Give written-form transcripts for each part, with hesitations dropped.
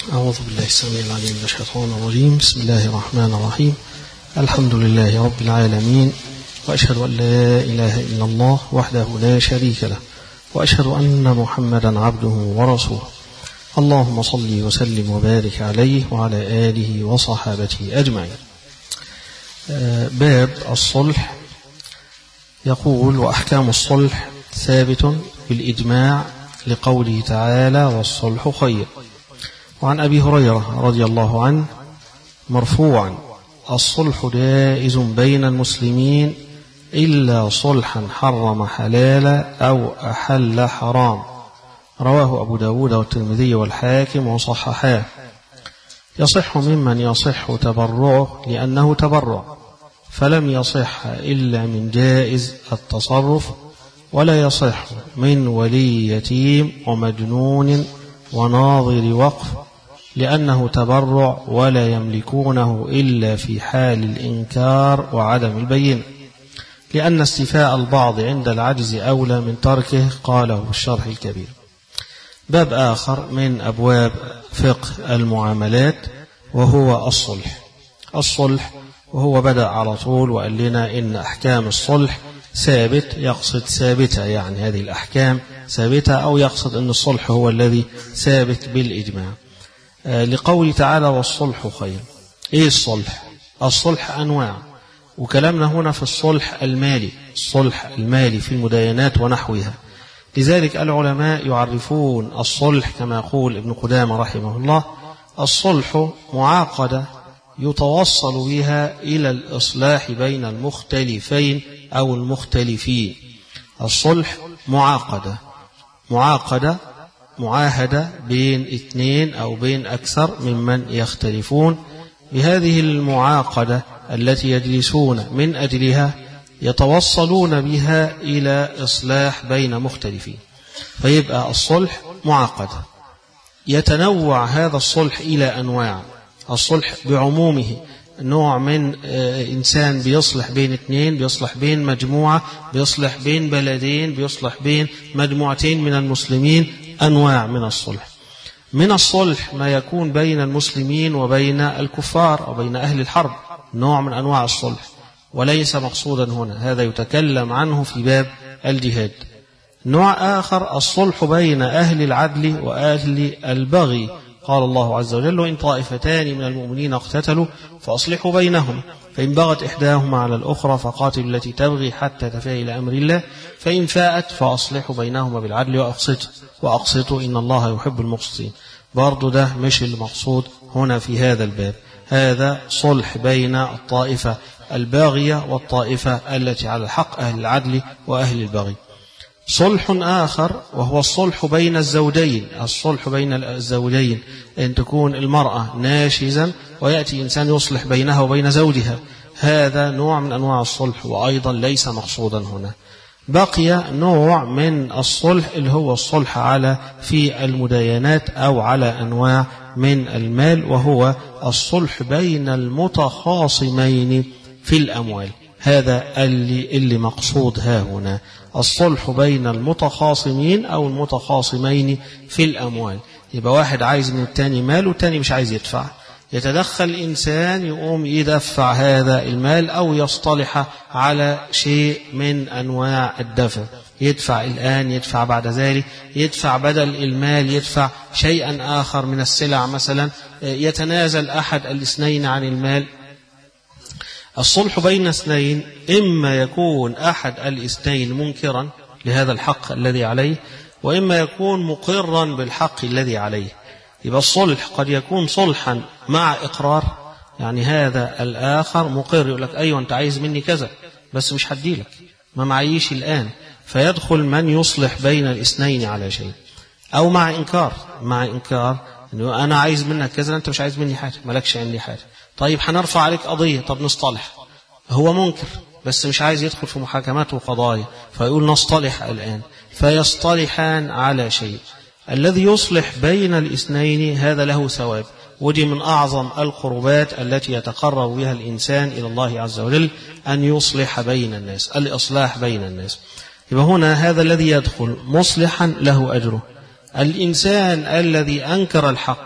أعوذ بالله السميع العليم من الشيطان الرجيم. بسم الله الرحمن الرحيم. الحمد لله رب العالمين، وأشهد أن لا إله إلا الله وحده لا شريك له، وأشهد أن محمدا عبده ورسوله. اللهم صل وسلم وبارك عليه وعلى آله وصحابته أجمعين. باب الصلح يقول: وأحكام الصلح ثابت بالإجماع لقوله تعالى: والصلح خير. وعن أبي هريرة رضي الله عنه مرفوعا: الصلح جائز بين المسلمين إلا صلحا حرم حلالا أو أحل حرام. رواه أبو داود والترمذي والحاكم وصححاه. يصح ممن يصح تبرعه لأنه تبرع، فلم يصح إلا من جائز التصرف، ولا يصح من ولي يتيم ومجنون وناظر وقف لأنه تبرع ولا يملكونه إلا في حال الإنكار وعدم البينة، لأن استيفاء البعض عند العجز أولى من تركه، قاله في الشرح الكبير. باب آخر من أبواب فقه المعاملات وهو الصلح. الصلح وهو بدأ على طول وقال لنا إن أحكام الصلح ثابت، يقصد ثابتة يعني هذه الأحكام ثابتة، أو يقصد أن الصلح هو الذي ثابت بالإجماع. لقوله تعالى: والصلح خير. إيه الصلح؟ الصلح أنواع، وكلامنا هنا في الصلح المالي، الصلح المالي في المداينات ونحوها. لذلك العلماء يعرفون الصلح كما يقول ابن قدامة رحمه الله: الصلح معاقدة يتوصل بها إلى الإصلاح بين المختلفين أو المختلفين. الصلح معاقدة معاهدة بين اثنين أو بين أكثر ممن يختلفون. بهذه المعاقدة التي يجلسون من أجلها يتوصلون بها إلى إصلاح بين مختلفين، فيبقى الصلح معاقدة. يتنوع هذا الصلح إلى أنواع. الصلح بعمومه نوع من إنسان بيصلح بين اثنين، بيصلح بين مجموعة، بيصلح بين بلدين، بيصلح بين مجموعتين من المسلمين. أنواع من الصلح. من الصلح ما يكون بين المسلمين وبين الكفار أو بين أهل الحرب، نوع من أنواع الصلح، وليس مقصودا هنا، هذا يتكلم عنه في باب الجهاد. نوع آخر الصلح بين أهل العدل وأهل البغي، قال الله عز وجل: وإن طائفتان من المؤمنين اقتتلوا فأصلحوا بينهم، فإن بغت إحداهما على الأخرى فقاتلوا التي تبغي حتى تفيء إلى أمر الله، فإن فاءت فأصلحوا بينهما بالعدل وأقسطوا إن الله يحب المقسطين. برضو ده مش المقصود هنا في هذا الباب. هذا صلح بين الطائفة الباغية والطائفة التي على الحق، أهل العدل وأهل البغي. صلح آخر وهو الصلح بين الزوجين. الصلح بين الزوجين أن تكون المرأة ناشزا ويأتي إنسان يصلح بينها وبين زوجها، هذا نوع من أنواع الصلح وأيضا ليس مقصودا هنا. بقي نوع من الصلح اللي هو الصلح في المداينات أو على أنواع من المال، وهو الصلح بين المتخاصمين في الأموال. هذا اللي مقصود ها هنا، الصلح بين المتخاصمين أو المتخاصمين في الأموال. يبقى واحد عايز من التاني مال والتاني مش عايز يدفع، يتدخل الإنسان يقوم يدفع هذا المال أو يصطلح على شيء من أنواع الدفع، يدفع الآن، يدفع بعد ذلك، يدفع بدل المال، يدفع شيئا آخر من السلع مثلا، يتنازل أحد الاثنين عن المال. الصلح بين اثنين إما يكون أحد الاثنين منكرا لهذا الحق الذي عليه، وإما يكون مقرا بالحق الذي عليه. يبقى الصلح قد يكون صلحا مع إقرار، يعني هذا الآخر مقر، يقول لك: أيوة أنت عايز مني كذا بس مش هديلك، ما معيش الآن، فيدخل من يصلح بين الاثنين على شيء. أو مع إنكار إنه أنا عايز منك كذا، أنت مش عايز مني حاجة، مالكش عندي حاجة، طيب هنرفع عليك قضية، طب نصطلح. هو منكر بس مش عايز يدخل في محاكمات وقضايا، فيقول نصطلح الآن، فيصطلحان على شيء. الذي يصلح بين الاثنين هذا له ثواب، ودي من أعظم القربات التي يتقرب بها الإنسان إلى الله عز وجل، أن يصلح بين الناس، الإصلاح بين الناس. يبقى هنا هذا الذي يدخل مصلحا له أجره. الإنسان الذي أنكر الحق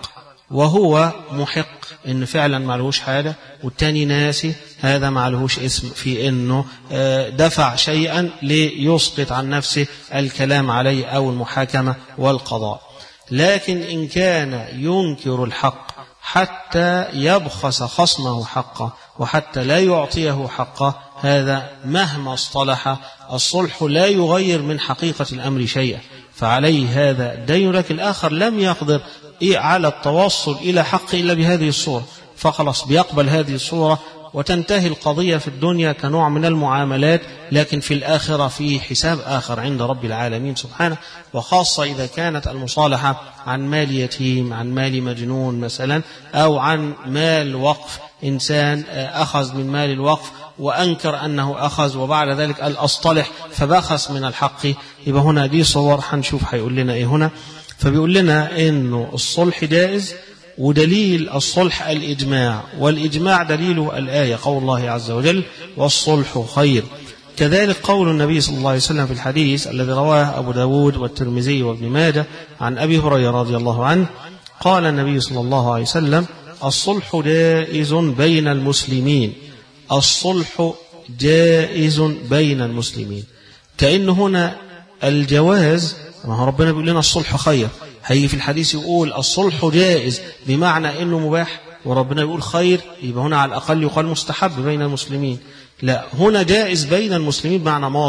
وهو محق إن فعلا معلهوش حاجة، والتاني ناسي، هذا معلهوش اسم في إنه دفع شيئا ليسقط عن نفسه الكلام عليه أو المحاكمة والقضاء. لكن إن كان ينكر الحق حتى يبخس خصمه حقه وحتى لا يعطيه حقه، هذا مهما اصطلح الصلح لا يغير من حقيقة الأمر شيئا، فعليه هذا الدين. لكن الآخر لم يقدر على التوصل إلى حق إلا بهذه الصورة، فخلص بيقبل هذه الصورة وتنتهي القضية في الدنيا كنوع من المعاملات، لكن في الآخرة في حساب آخر عند رب العالمين سبحانه. وخاصة إذا كانت المصالحة عن مال يتيم، عن مال مجنون مثلا، أو عن مال وقف، إنسان أخذ من مال الوقف وأنكر أنه أخذ وبعد ذلك قال أصطلح فبخس من الحق، يبقى هنا دي صور هنشوف هيقول لنا إيه هنا. فبيقول لنا إنه الصلح جائز، ودليل الصلح الإجماع، والإجماع دليله الآية قول الله عز وجل والصلح خير. كذلك قول النبي صلى الله عليه وسلم في الحديث الذي رواه أبو داود والترمذي وابن ماجه عن أبي هريرة رضي الله عنه قال النبي صلى الله عليه وسلم الصلح جائز بين المسلمين، الصلح جائز بين المسلمين. كأن هنا الجواز، ما هو ربنا بيقول لنا الصلح خير، هيجي في الحديث يقول الصلح جائز بمعنى انه مباح، وربنا يقول خير، يبقى هنا على الاقل يقال مستحب بين المسلمين. لا، هنا جائز بين المسلمين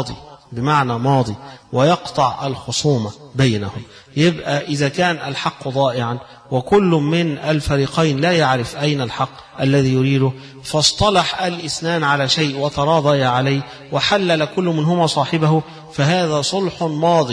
بمعنى ماضي ويقطع الخصومة بينهم. يبقى إذا كان الحق ضائعا وكل من الفريقين لا يعرف أين الحق الذي يريده، فاصطلح الاثنان على شيء وتراضيا عليه وحلل كل منهما صاحبه، فهذا صلح ماضي،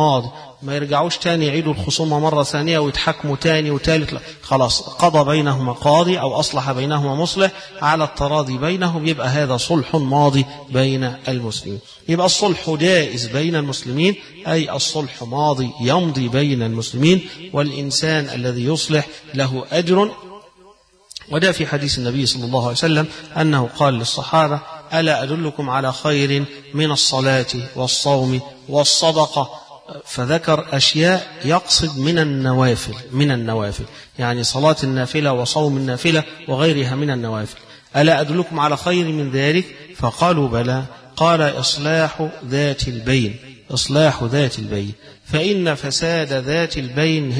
ما يرجعوش تاني يعيدوا الخصومة مرة ثانية ويتحكموا تاني وتالت، خلاص قضى بينهما قاضي أو أصلح بينهما مصلح على التراضي بينهم، يبقى هذا صلح ماضي بين المسلمين. يبقى الصلح جائز بين المسلمين، أي الصلح ماضي يمضي بين المسلمين، والإنسان الذي يصلح له أجر. وده في حديث النبي صلى الله عليه وسلم أنه قال للصحابة ألا أدلكم على خير من الصلاة والصوم والصدقة، فذكر أشياء يقصد من النوافل، يعني صلاة النافلة وصوم النافلة وغيرها من النوافل. ألا أدلكم على خير من ذلك؟ فقالوا بلى. قال إصلاح ذات البين، فإن فساد ذات البين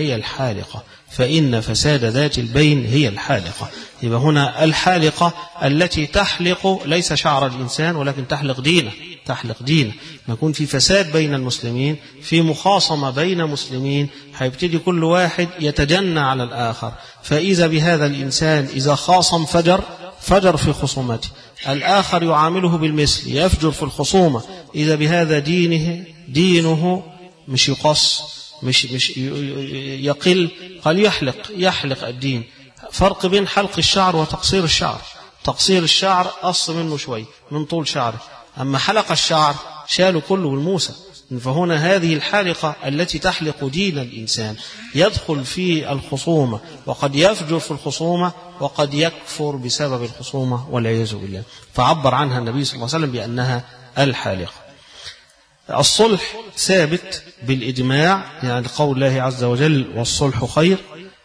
هي الحالقة. يبقى هنا الحالقة التي تحلق ليس شعر الإنسان ولكن تحلق دينه. يكون في فساد بين المسلمين، في مخاصمة بين مسلمين، هيبتدي كل واحد يتجنى على الآخر. فإذا بهذا الإنسان إذا خاصم فجر في خصومته، الآخر يعامله بالمثل يفجر في الخصومة. إذا بهذا دينه مش يقص، مش يقل، قال يحلق الدين. فرق بين حلق الشعر وتقصير الشعر. تقصير الشعر قص منه شوي من طول شعره، أما حلق الشعر شاله كله بالموسى. فهنا هذه الحالقة التي تحلق دين الإنسان يدخل في الخصومة، وقد يفجر في الخصومة وقد يكفر بسبب الخصومة والعياذ بالله، فعبر عنها النبي صلى الله عليه وسلم بأنها الحالقة. الصلح ثابت بالإجماع، يعني قول الله عز وجل والصلح خير،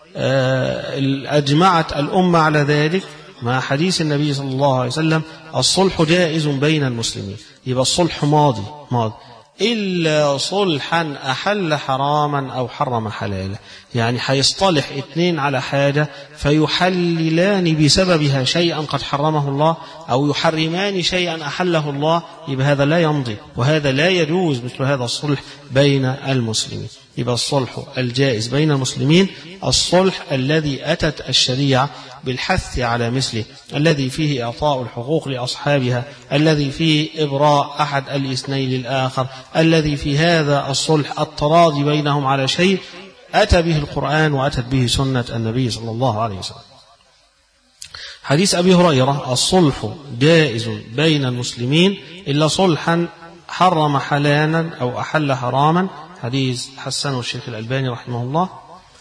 أجمعت الأمة على ذلك مع حديث النبي صلى الله عليه وسلم الصلح جائز بين المسلمين. يبقى الصلح ماضي إلا صلحا أحل حراما أو حرم حلالا، يعني هيصطلح اثنين على حاجة فيحللان بسببها شيئا قد حرمه الله أو يحرمان شيئا أحله الله، يبقى هذا لا يمضي وهذا لا يجوز مثل هذا الصلح بين المسلمين. يبقى الصلح الجائز بين المسلمين الصلح الذي أتت الشريعة بالحث على مثله، الذي فيه إعطاء الحقوق لأصحابها، الذي فيه إبراء أحد الاثنين للآخر، الذي في هذا الصلح التراضي بينهم على شيء أتى به القرآن وأتت به سنة النبي صلى الله عليه وسلم. حديث أبي هريرة الصلح جائز بين المسلمين إلا صلحا حرم حلالا أو أحل حراما، حديث حسنه الشيخ الألباني رحمه الله.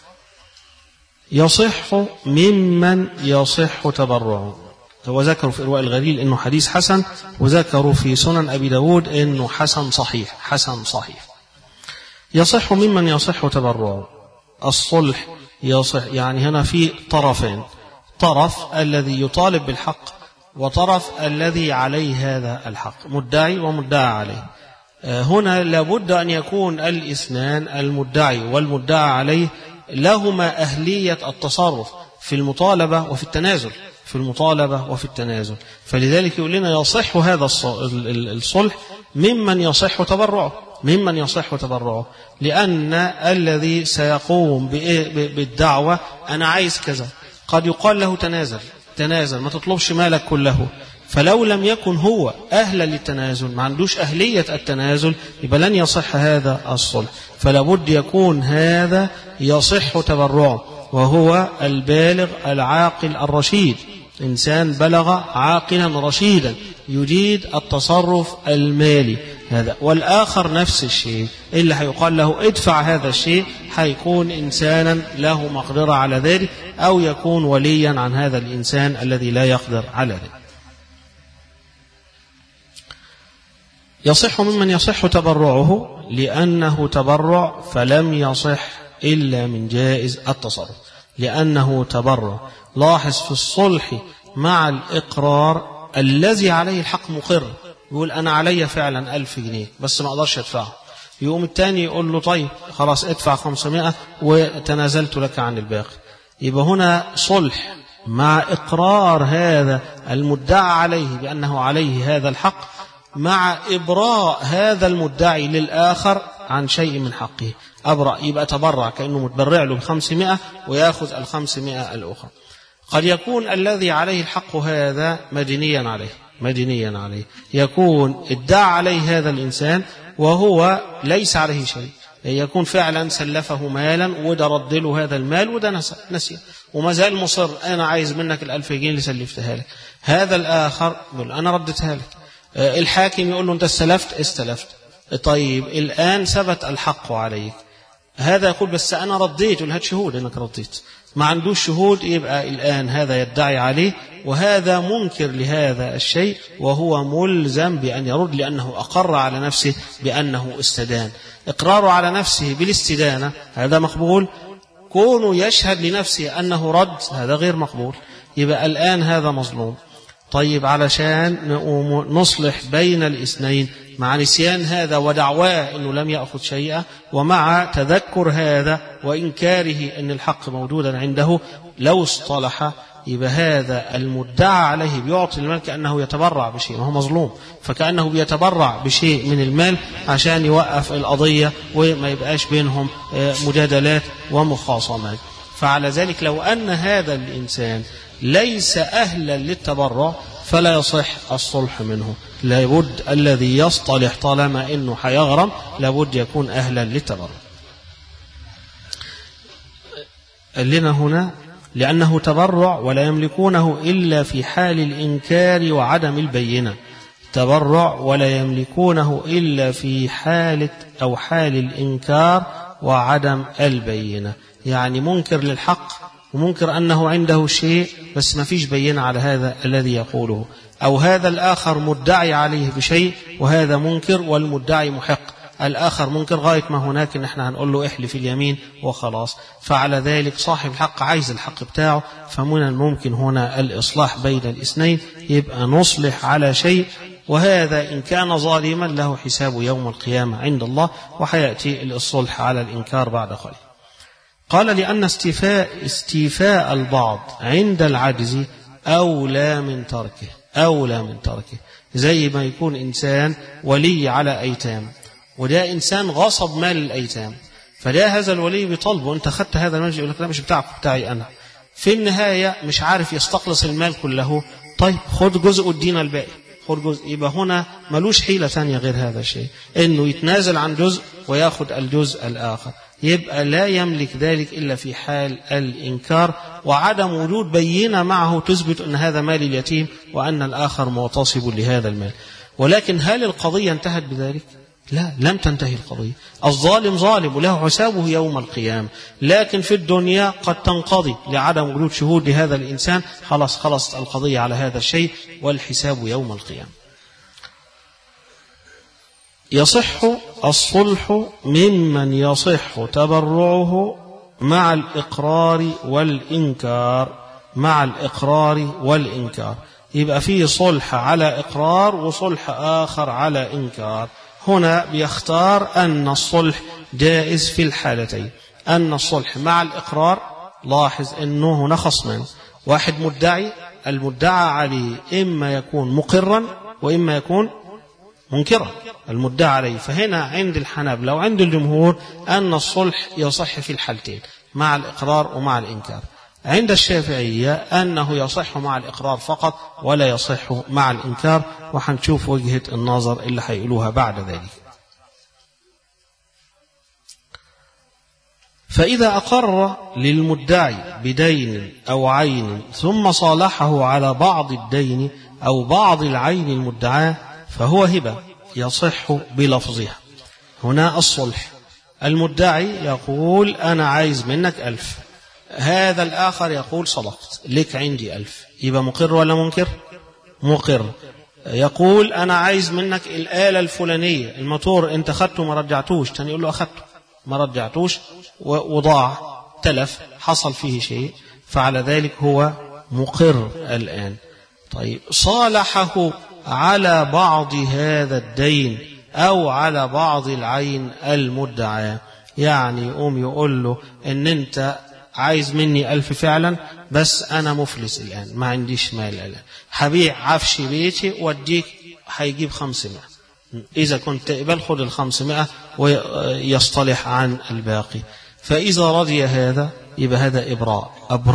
يصح ممن يصح تبرعه، هو ذكروا في إرواء الغليل إنه حديث حسن، وذكروا في سنن أبي داود إنه حسن صحيح. يصح ممن يصح تبرعه. الصلح يصح، يعني هنا في طرفين، طرف الذي يطالب بالحق وطرف الذي عليه هذا الحق، مدعي ومدعى عليه. هنا لابد أن يكون الاثنان المدعي والمدعى عليه لهما أهلية التصرف في المطالبة وفي التنازل، في المطالبة وفي التنازل. فلذلك يقول لنا يصح هذا الصلح ممن يصح تبرعه، ممن يصح تبرعه، لأن الذي سيقوم بالدعوة أنا عايز كذا قد يقال له تنازل ما تطلبش مالك كله، فلو لم يكن هو أهلا للتنازل، ما عندوش أهلية التنازل، يبقى لن يصح هذا الصلح. فلا بد يكون هذا يصح تبرعه، وهو البالغ العاقل الرشيد، إنسان بلغ عاقلا رشيدا يجيد التصرف المالي هذا. والآخر نفس الشيء، اللي هيقال له ادفع هذا الشيء هيكون إنسانا له مقدرة على ذلك، أو يكون وليا عن هذا الإنسان الذي لا يقدر على ذلك. يصح ممن يصح تبرعه لأنه تبرع فلم يصح إلا من جائز التصرف، لأنه تبرع. لاحظ في الصلح مع الإقرار الذي عليه الحق مقر، يقول أنا علي فعلا 1000 جنيه بس ما أقدرش أدفعه، يقوم الثاني يقول له طيب خلاص ادفع 500 وتنازلت لك عن الباقي. يبقى هنا صلح مع إقرار هذا المدعى عليه بأنه عليه هذا الحق، مع إبراء هذا المدعي للآخر عن شيء من حقه. أبرأ يبقى تبرع كأنه متبرع له 500 ويأخذ 500 الأخرى. قد يكون الذي عليه الحق هذا مدينيا عليه، يكون ادعى عليه هذا الإنسان وهو ليس عليه شيء، يكون فعلا سلفه مالا وده رد له هذا المال وده نسي وما زال مصر أنا عايز منك 1000 جنيه اللي سلفتها لك. هذا الآخر يقول أنا ردتها لك. الحاكم يقول له أنت استلفت، طيب الآن ثبت الحق عليك. هذا يقول بس أنا رديت، يقول هات شهود أنك رديت. ما عندوش شهود، يبقى الآن هذا يدعي عليه، وهذا منكر لهذا الشيء وهو ملزم بأن يرد، لأنه أقر على نفسه بأنه استدان. إقراره على نفسه بالاستدانة هذا مقبول، كونه يشهد لنفسه أنه رد هذا غير مقبول. يبقى الآن هذا مظلوم. طيب علشان نصلح بين الاثنين مع نسيان هذا ودعواه أنه لم يأخذ شيئا، ومع تذكر هذا وإنكاره أن الحق موجودا عنده، لو اصطلح يبقى هذا المدعى عليه بيعطي المال كأنه يتبرع بشيء، وهو مظلوم، فكأنه بيتبرع بشيء من المال عشان يوقف القضية وما يبقاش بينهم مجادلات ومخاصمات. فعلى ذلك لو أن هذا الإنسان ليس أهلا للتبرع فلا يصح الصلح منه، لابد الذي يصطلح طالما أنه حيغرم لابد يكون أهلا للتبرع. لنا هنا لأنه تبرع ولا يملكونه إلا في حال الإنكار وعدم البينة، تبرع ولا يملكونه إلا في حالة أو حال الإنكار وعدم البينة، يعني منكر للحق ومنكر أنه عنده شيء بس ما فيش بينة على هذا الذي يقوله، أو هذا الآخر مدعي عليه بشيء وهذا منكر والمدعي محق، الآخر منكر غاية ما هناك إن احنا هنقول له احلف اليمين وخلاص. فعلى ذلك صاحب الحق عايز الحق بتاعه، فمن الممكن هنا الإصلاح بين الاثنين، يبقى نصلح على شيء، وهذا إن كان ظالما له حساب يوم القيامة عند الله، وحيأتي الصلح على الإنكار بعد قليل. قال لأن استيفاء البعض عند العجز أولى من تركه، زي ما يكون إنسان ولي على أيتام، وده إنسان غصب مال الأيتام، فده هذا الولي بيطلبه أنت خدت هذا المال، يقول لك لا مش بتاعك بتاعي أنا. في النهاية مش عارف يستخلص المال كله، طيب خد جزء ودينا الباقي، خد جزء. يبقى هنا ملوش حيلة ثانية غير هذا الشيء، إنه يتنازل عن جزء ويأخذ الجزء الآخر. يبقى لا يملك ذلك إلا في حال الإنكار وعدم وجود بينة معه تثبت أن هذا مال اليتيم وأن الآخر مغتصب لهذا المال. ولكن هل القضية انتهت بذلك؟ لا، لم تنتهي القضية. الظالم ظالم وله حسابه يوم القيامة، لكن في الدنيا قد تنقضي لعدم وجود شهود لهذا الإنسان، خلص القضية على هذا الشيء والحساب يوم القيامة. يصح الصلح ممن يصح تبرعه مع الإقرار والإنكار. مع الإقرار والإنكار يبقى فيه صلح على إقرار وصلح آخر على إنكار. هنا بيختار أن الصلح جائز في الحالتين. أن الصلح مع الإقرار، لاحظ أنه هنا خصمان، واحد مدعي، المدعى عليه إما يكون مقرا وإما يكون منكرا المدعى عليه. فهنا عند الحنابلة وعند الجمهور أن الصلح يصح في الحالتين، مع الإقرار ومع الإنكار. عند الشافعية أنه يصح مع الإقرار فقط ولا يصح مع الإنكار، وحنشوف وجهة النظر اللي هيقولوها بعد ذلك. فإذا أقر للمدعي بدين أو عين ثم صالحه على بعض الدين أو بعض العين المدعاة فهو هبة يصح بلفظها. هنا الصلح، المدعي يقول أنا عايز منك 1000، هذا الآخر يقول صدقت لك عندي 1000، يبقى مقر ولا منكر؟ مقر. يقول أنا عايز منك الآلة الفلانية، الموتور أنت خدته ما رجعتوش، تاني يقول له أخدته ما رجعتوش وضاع تلف حصل فيه شيء، فعلى ذلك هو مقر الآن. طيب صالحه على بعض هذا الدين أو على بعض العين المدعى، يعني يقوم يقول له إن أنت عايز مني 1000 فعلا، بس أنا مفلس الآن ما عنديش مال الآن، هبيع عفش بيتي واديك هيجيب 500، إذا كنت تقبل خد 500 ويصطلح عن الباقي. فإذا رضي هذا يبقى هذا إبراء،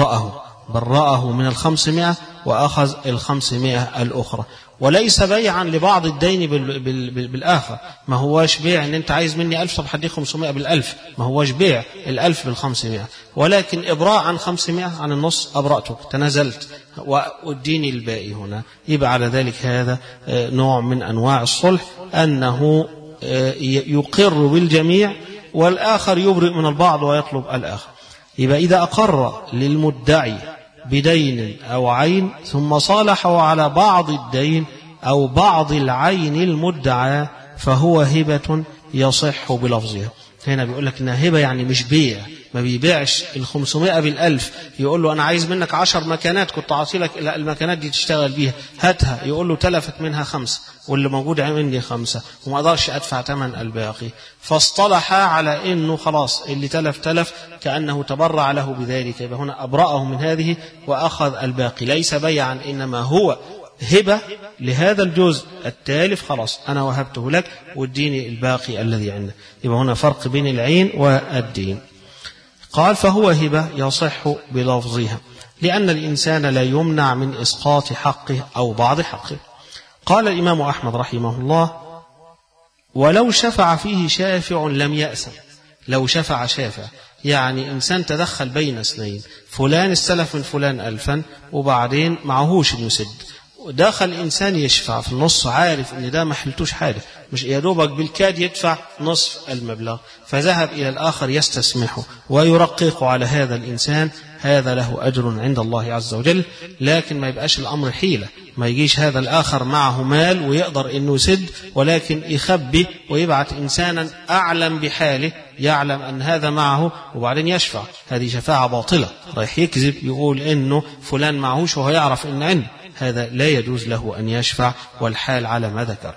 برأه من 500 وأخذ 500 الأخرى، وليس بيعا لبعض الدين بالآخر. ما هواش بيع ان انت عايز مني 1000 طب هديك 500 بال1000، ما هواش بيع 1000 بال500، ولكن إبراء عن 500 عن النص، أبرأتك تنازلت واديني الباقي. هنا يبقى على ذلك هذا نوع من أنواع الصلح، أنه يقر بالجميع والآخر يبرئ من البعض ويطلب الآخر. يبقى إذا أقر للمدعي بدين أو عين ثم صالحه على بعض الدين أو بعض العين المدعى فهو هبة يصح بلفظها. هنا بيقول لك إنها هبة يعني مش بيع، ما بيبيعش 500 بال1000، يقول له أنا عايز منك 10 مكانات كنت أعطي لك المكانات دي تشتغل بيها هاتها، يقول له تلفت منها 5 واللي موجود عندي 5 وما أقدرش أدفع ثمن الباقي، فاصطلح على إنه خلاص اللي تلف كأنه تبرع له بذلك، يبقى هنا أبرأه من هذه وأخذ الباقي، ليس بيعا إنما هو هبة لهذا الجزء التالف، خلاص أنا وهبته لك واديني الباقي الذي عندك. يبقى هنا فرق بين العين والدين. قال فهو هبة يصح بلفظها لأن الإنسان لا يمنع من إسقاط حقه أو بعض حقه. قال الإمام أحمد رحمه الله ولو شفع فيه شافع لم يأسم. لو شفع شافع يعني إنسان تدخل بين اثنين، فلان استلف من فلان 1000 وبعدين معهوش يسد، دخل إنسان يشفع في النص عارف إن ده ما حلتوش حاجة، مش يدوبك بالكاد يدفع نصف المبلغ، فذهب إلى الآخر يستسمحه ويرقق على هذا الإنسان، هذا له أجر عند الله عز وجل. لكن ما يبقاش الأمر حيلة، ما يجيش هذا الآخر معه مال ويقدر إنه يسد ولكن يخبي ويبعت إنسانا أعلم بحاله يعلم أن هذا معه وبعدين يشفع، هذه شفاعة باطلة، رايح يكذب يقول إنه فلان معهوش وهو يعرف إن عنده، هذا لا يجوز له أن يشفع والحال على ما ذكر.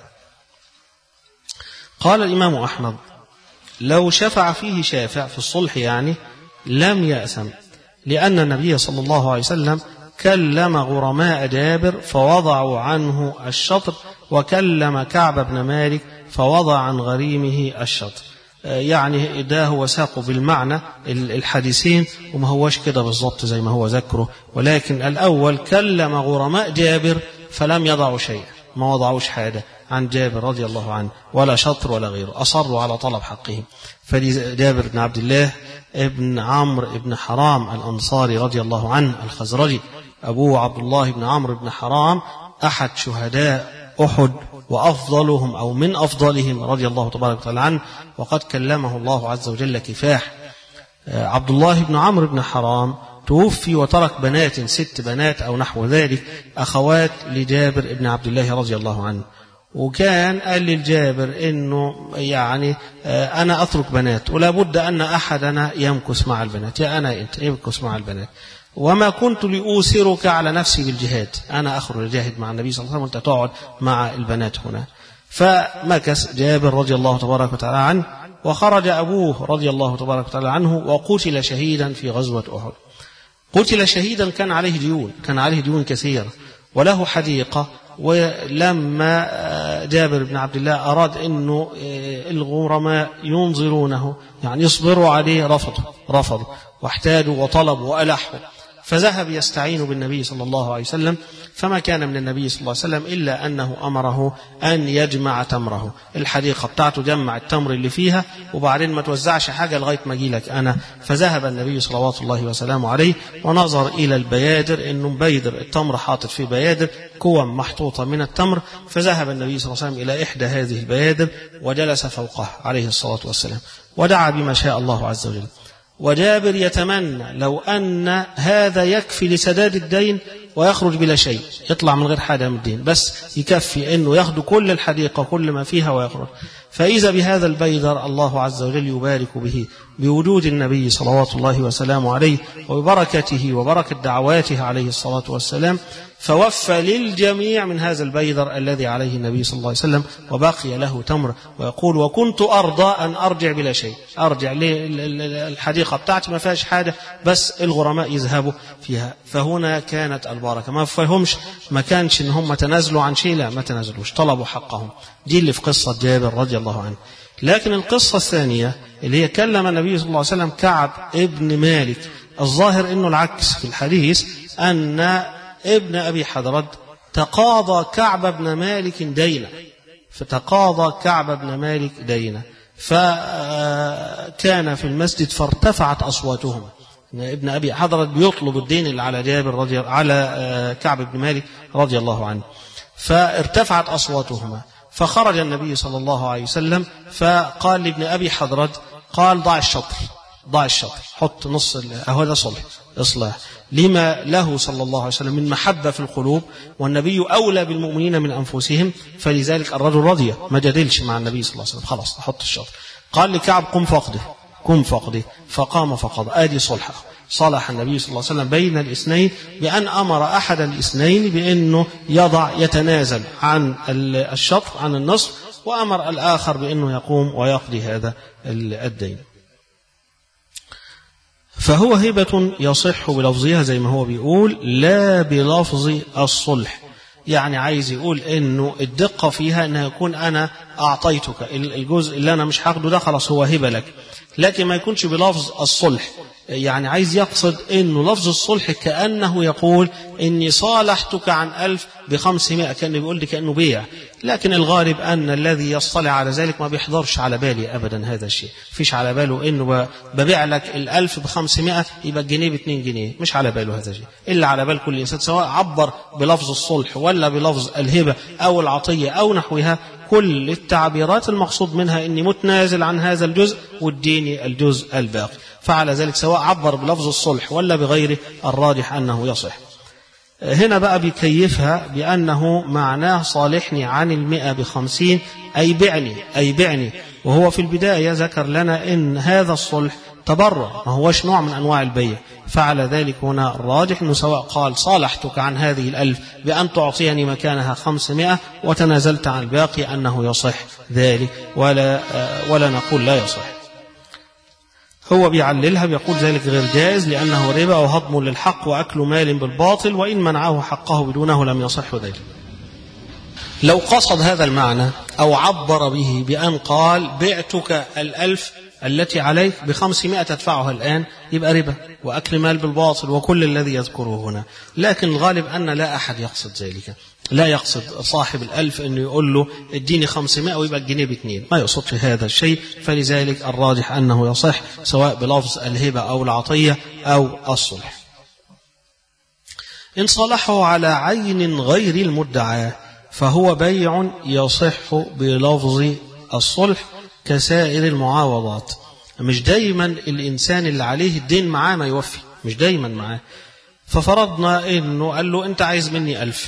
قال الإمام أحمد لو شفع فيه شافع في الصلح يعني لم يأثم، لأن النبي صلى الله عليه وسلم كلم غرماء جابر فوضعوا عنه الشطر، وكلم كعب بن مالك فوضع عن غريمه الشطر. يعني ده هو ساقه بالمعنى الحديثين وما هوش كده بالضبط زي ما هو ذكره، ولكن الأول كلم غرماء جابر فلم يضعوا شيء، ما وضعوش حاجة عن جابر رضي الله عنه ولا شطر ولا غيره، أصروا على طلب حقهم. فجابر بن عبد الله ابن عمرو ابن حرام الأنصاري رضي الله عنه الخزرجي، أبوه عبد الله بن عمرو بن حرام أحد شهداء أحد وأفضلهم أو من أفضلهم رضي الله تبارك وتعالى عنه، وقد كلمه الله عز وجل كفاح. عبد الله بن عمرو بن حرام توفي وترك بنات 6 بنات أو نحو ذلك، أخوات لجابر بن عبد الله رضي الله عنه، وكان قال للجابر إنه يعني أنا أترك بنات ولا بد أن أحدنا يمكث مع البنات، يا أنا أنت يمكث مع البنات، وما كنت لأوسرك على نفسي بالجهاد، أنا أخرج أجاهد مع النبي صلى الله عليه وسلم وأنت تقعد مع البنات هنا. فمكث جابر رضي الله تبارك وتعالى عنه، وخرج أبوه رضي الله تبارك وتعالى عنه وقتل شهيدا في غزوة أحد. قتل شهيدا كان عليه ديون كثيرة وله حديقة، ولما جابر بن عبد الله أراد أنه الغرماء ينظرونه يعني يصبروا عليه رفضوا واحتاجوا وطلبوا وألحوا، فذهب يستعين بالنبي صلى الله عليه وسلم، فما كان من النبي صلى الله عليه وسلم إلا أنه أمره أن يجمع تمره، الحديقة بتاعته جمع التمر اللي فيها وبعدين ما توزعش حاجة لغاية ما أجي لك أنا. فذهب النبي صلوات الله وسلامه عليه ونظر إلى البيادر، إنه بيدر التمر حاطط في بيادر كوم محطوطة من التمر، فذهب النبي صلى الله عليه وسلم إلى إحدى هذه البيادر وجلس فوقها عليه الصلاة والسلام ودعا بما شاء الله عز وجل. وجابر يتمنى لو أن هذا يكفي لسداد الدين ويخرج بلا شيء، يطلع من غير حاجة من الدين، بس يكفي أنه ياخد كل الحديقة كل ما فيها ويخرج. فإذا بهذا البيدر الله عز وجل يبارك به بوجود النبي صلوات الله وسلامه عليه وبركته وبركة دعواته عليه الصلاة والسلام، فوفى للجميع من هذا البيدر الذي عليه النبي صلى الله عليه وسلم وبقي له تمر. ويقول وكنت أرضى أن أرجع بلا شيء، أرجع للحديقة بتاعتي ما فيهاش حاجة بس الغرماء يذهبوا فيها. فهنا كانت البركة، ما فيهمش ما كانش إن هم تنازلوا عن شيء، لا ما تنازلوش، طلبوا حقهم. دي اللي في قصة جابر رضي الله عنه. لكن القصة الثانية اللي هي كلم النبي صلى الله عليه وسلم كعب ابن مالك، الظاهر إنه العكس في الحديث، أن ابن أبي حضرد تقاضى كعب بن مالك دينا، فتقاضى كعب بن مالك دينا، فكان في المسجد فارتفعت أصواتهم. ابن أبي حضرد بيطلب الدين اللي على جابر على كعب بن مالك رضي الله عنه، فارتفعت أصواتهما. فخرج النبي صلى الله عليه وسلم فقال لابن أبي حضرد، قال ضع الشطر، حط نص، هذا صلح إصلاح لما له صلى الله عليه وسلم من محبة في القلوب، والنبي أولى بالمؤمنين من أنفسهم، فلذلك الرجل رضي ما جدلش مع النبي صلى الله عليه وسلم، خلاص حط الشطر. قال لكعب قم فقده، فقام فقضى، آدي صلحه. صلح النبي صلى الله عليه وسلم بين الاثنين بأن أمر أحد الاثنين بأنه يتنازل عن الشطر عن النصف، وأمر الآخر بأنه يقوم ويقضي هذا الدين. فهو هبة يصح بلفظها زي ما هو بيقول، لا بلفظ الصلح. يعني عايز يقول انه الدقة فيها انه يكون انا اعطيتك الجزء اللي انا مش هاخده ده خلاص هو هبة لك، لكن ما يكونش بلفظ الصلح. يعني عايز يقصد انه لفظ الصلح كأنه يقول اني صالحتك عن 1000 ب500، كأنه بيقول لي كأنه بيع. لكن الغالب ان الذي يصطلع على ذلك ما بيحضرش على بالي ابدا هذا الشيء، فيش على باله انه ببيع لك 1000 ب500 يبقى الجنيه ب2 جنيه، مش على باله هذا الشيء. الا على بال كل انسان سواء عبر بلفظ الصلح ولا بلفظ الهبة او العطية او نحوها، كل التعبيرات المقصود منها اني متنازل عن هذا الجزء واديني الجزء الباقي. فعلى ذلك سواء عبر بلفظ الصلح ولا بغيره الراجح أنه يصح. هنا بقى بيكيفها بأنه معناه صالحني عن 100 ب50، أي بعني. وهو في البداية ذكر لنا إن هذا الصلح تبرع، ما هوش نوع من أنواع البيع. فعلى ذلك هنا الراجح أنه سواء قال صالحتك عن هذه 1000 بأن تعطيني مكانها 500 وتنازلت عن الباقي أنه يصح ذلك، ولا نقول لا يصح. هو بيعللها بيقول ذلك غير جائز لأنه ربا وهضم للحق وأكل مال بالباطل، وإن منعه حقه بدونه لم يصح ذلك. لو قصد هذا المعنى أو عبر به بأن قال بعتك 1000 التي عليك ب500 تدفعها الآن، يبقى ربا وأكل مال بالباطل وكل الذي يذكره هنا. لكن الغالب أن لا أحد يقصد ذلك، لا يقصد صاحب 1000 أنه يقول له اديني 500 ويبقى الجنيه ب2، ما يقصدش هذا الشيء. فلذلك الراجح أنه يصح سواء بلفظ الهبة أو العطية أو الصلح. إن صلحه على عين غير المدعى فهو بيع يصح بلفظ الصلح كسائر المعاوضات. مش دايما الإنسان اللي عليه الدين معاه ما يوفي، مش دايما معاه. ففرضنا إنه قال له أنت عايز مني 1000،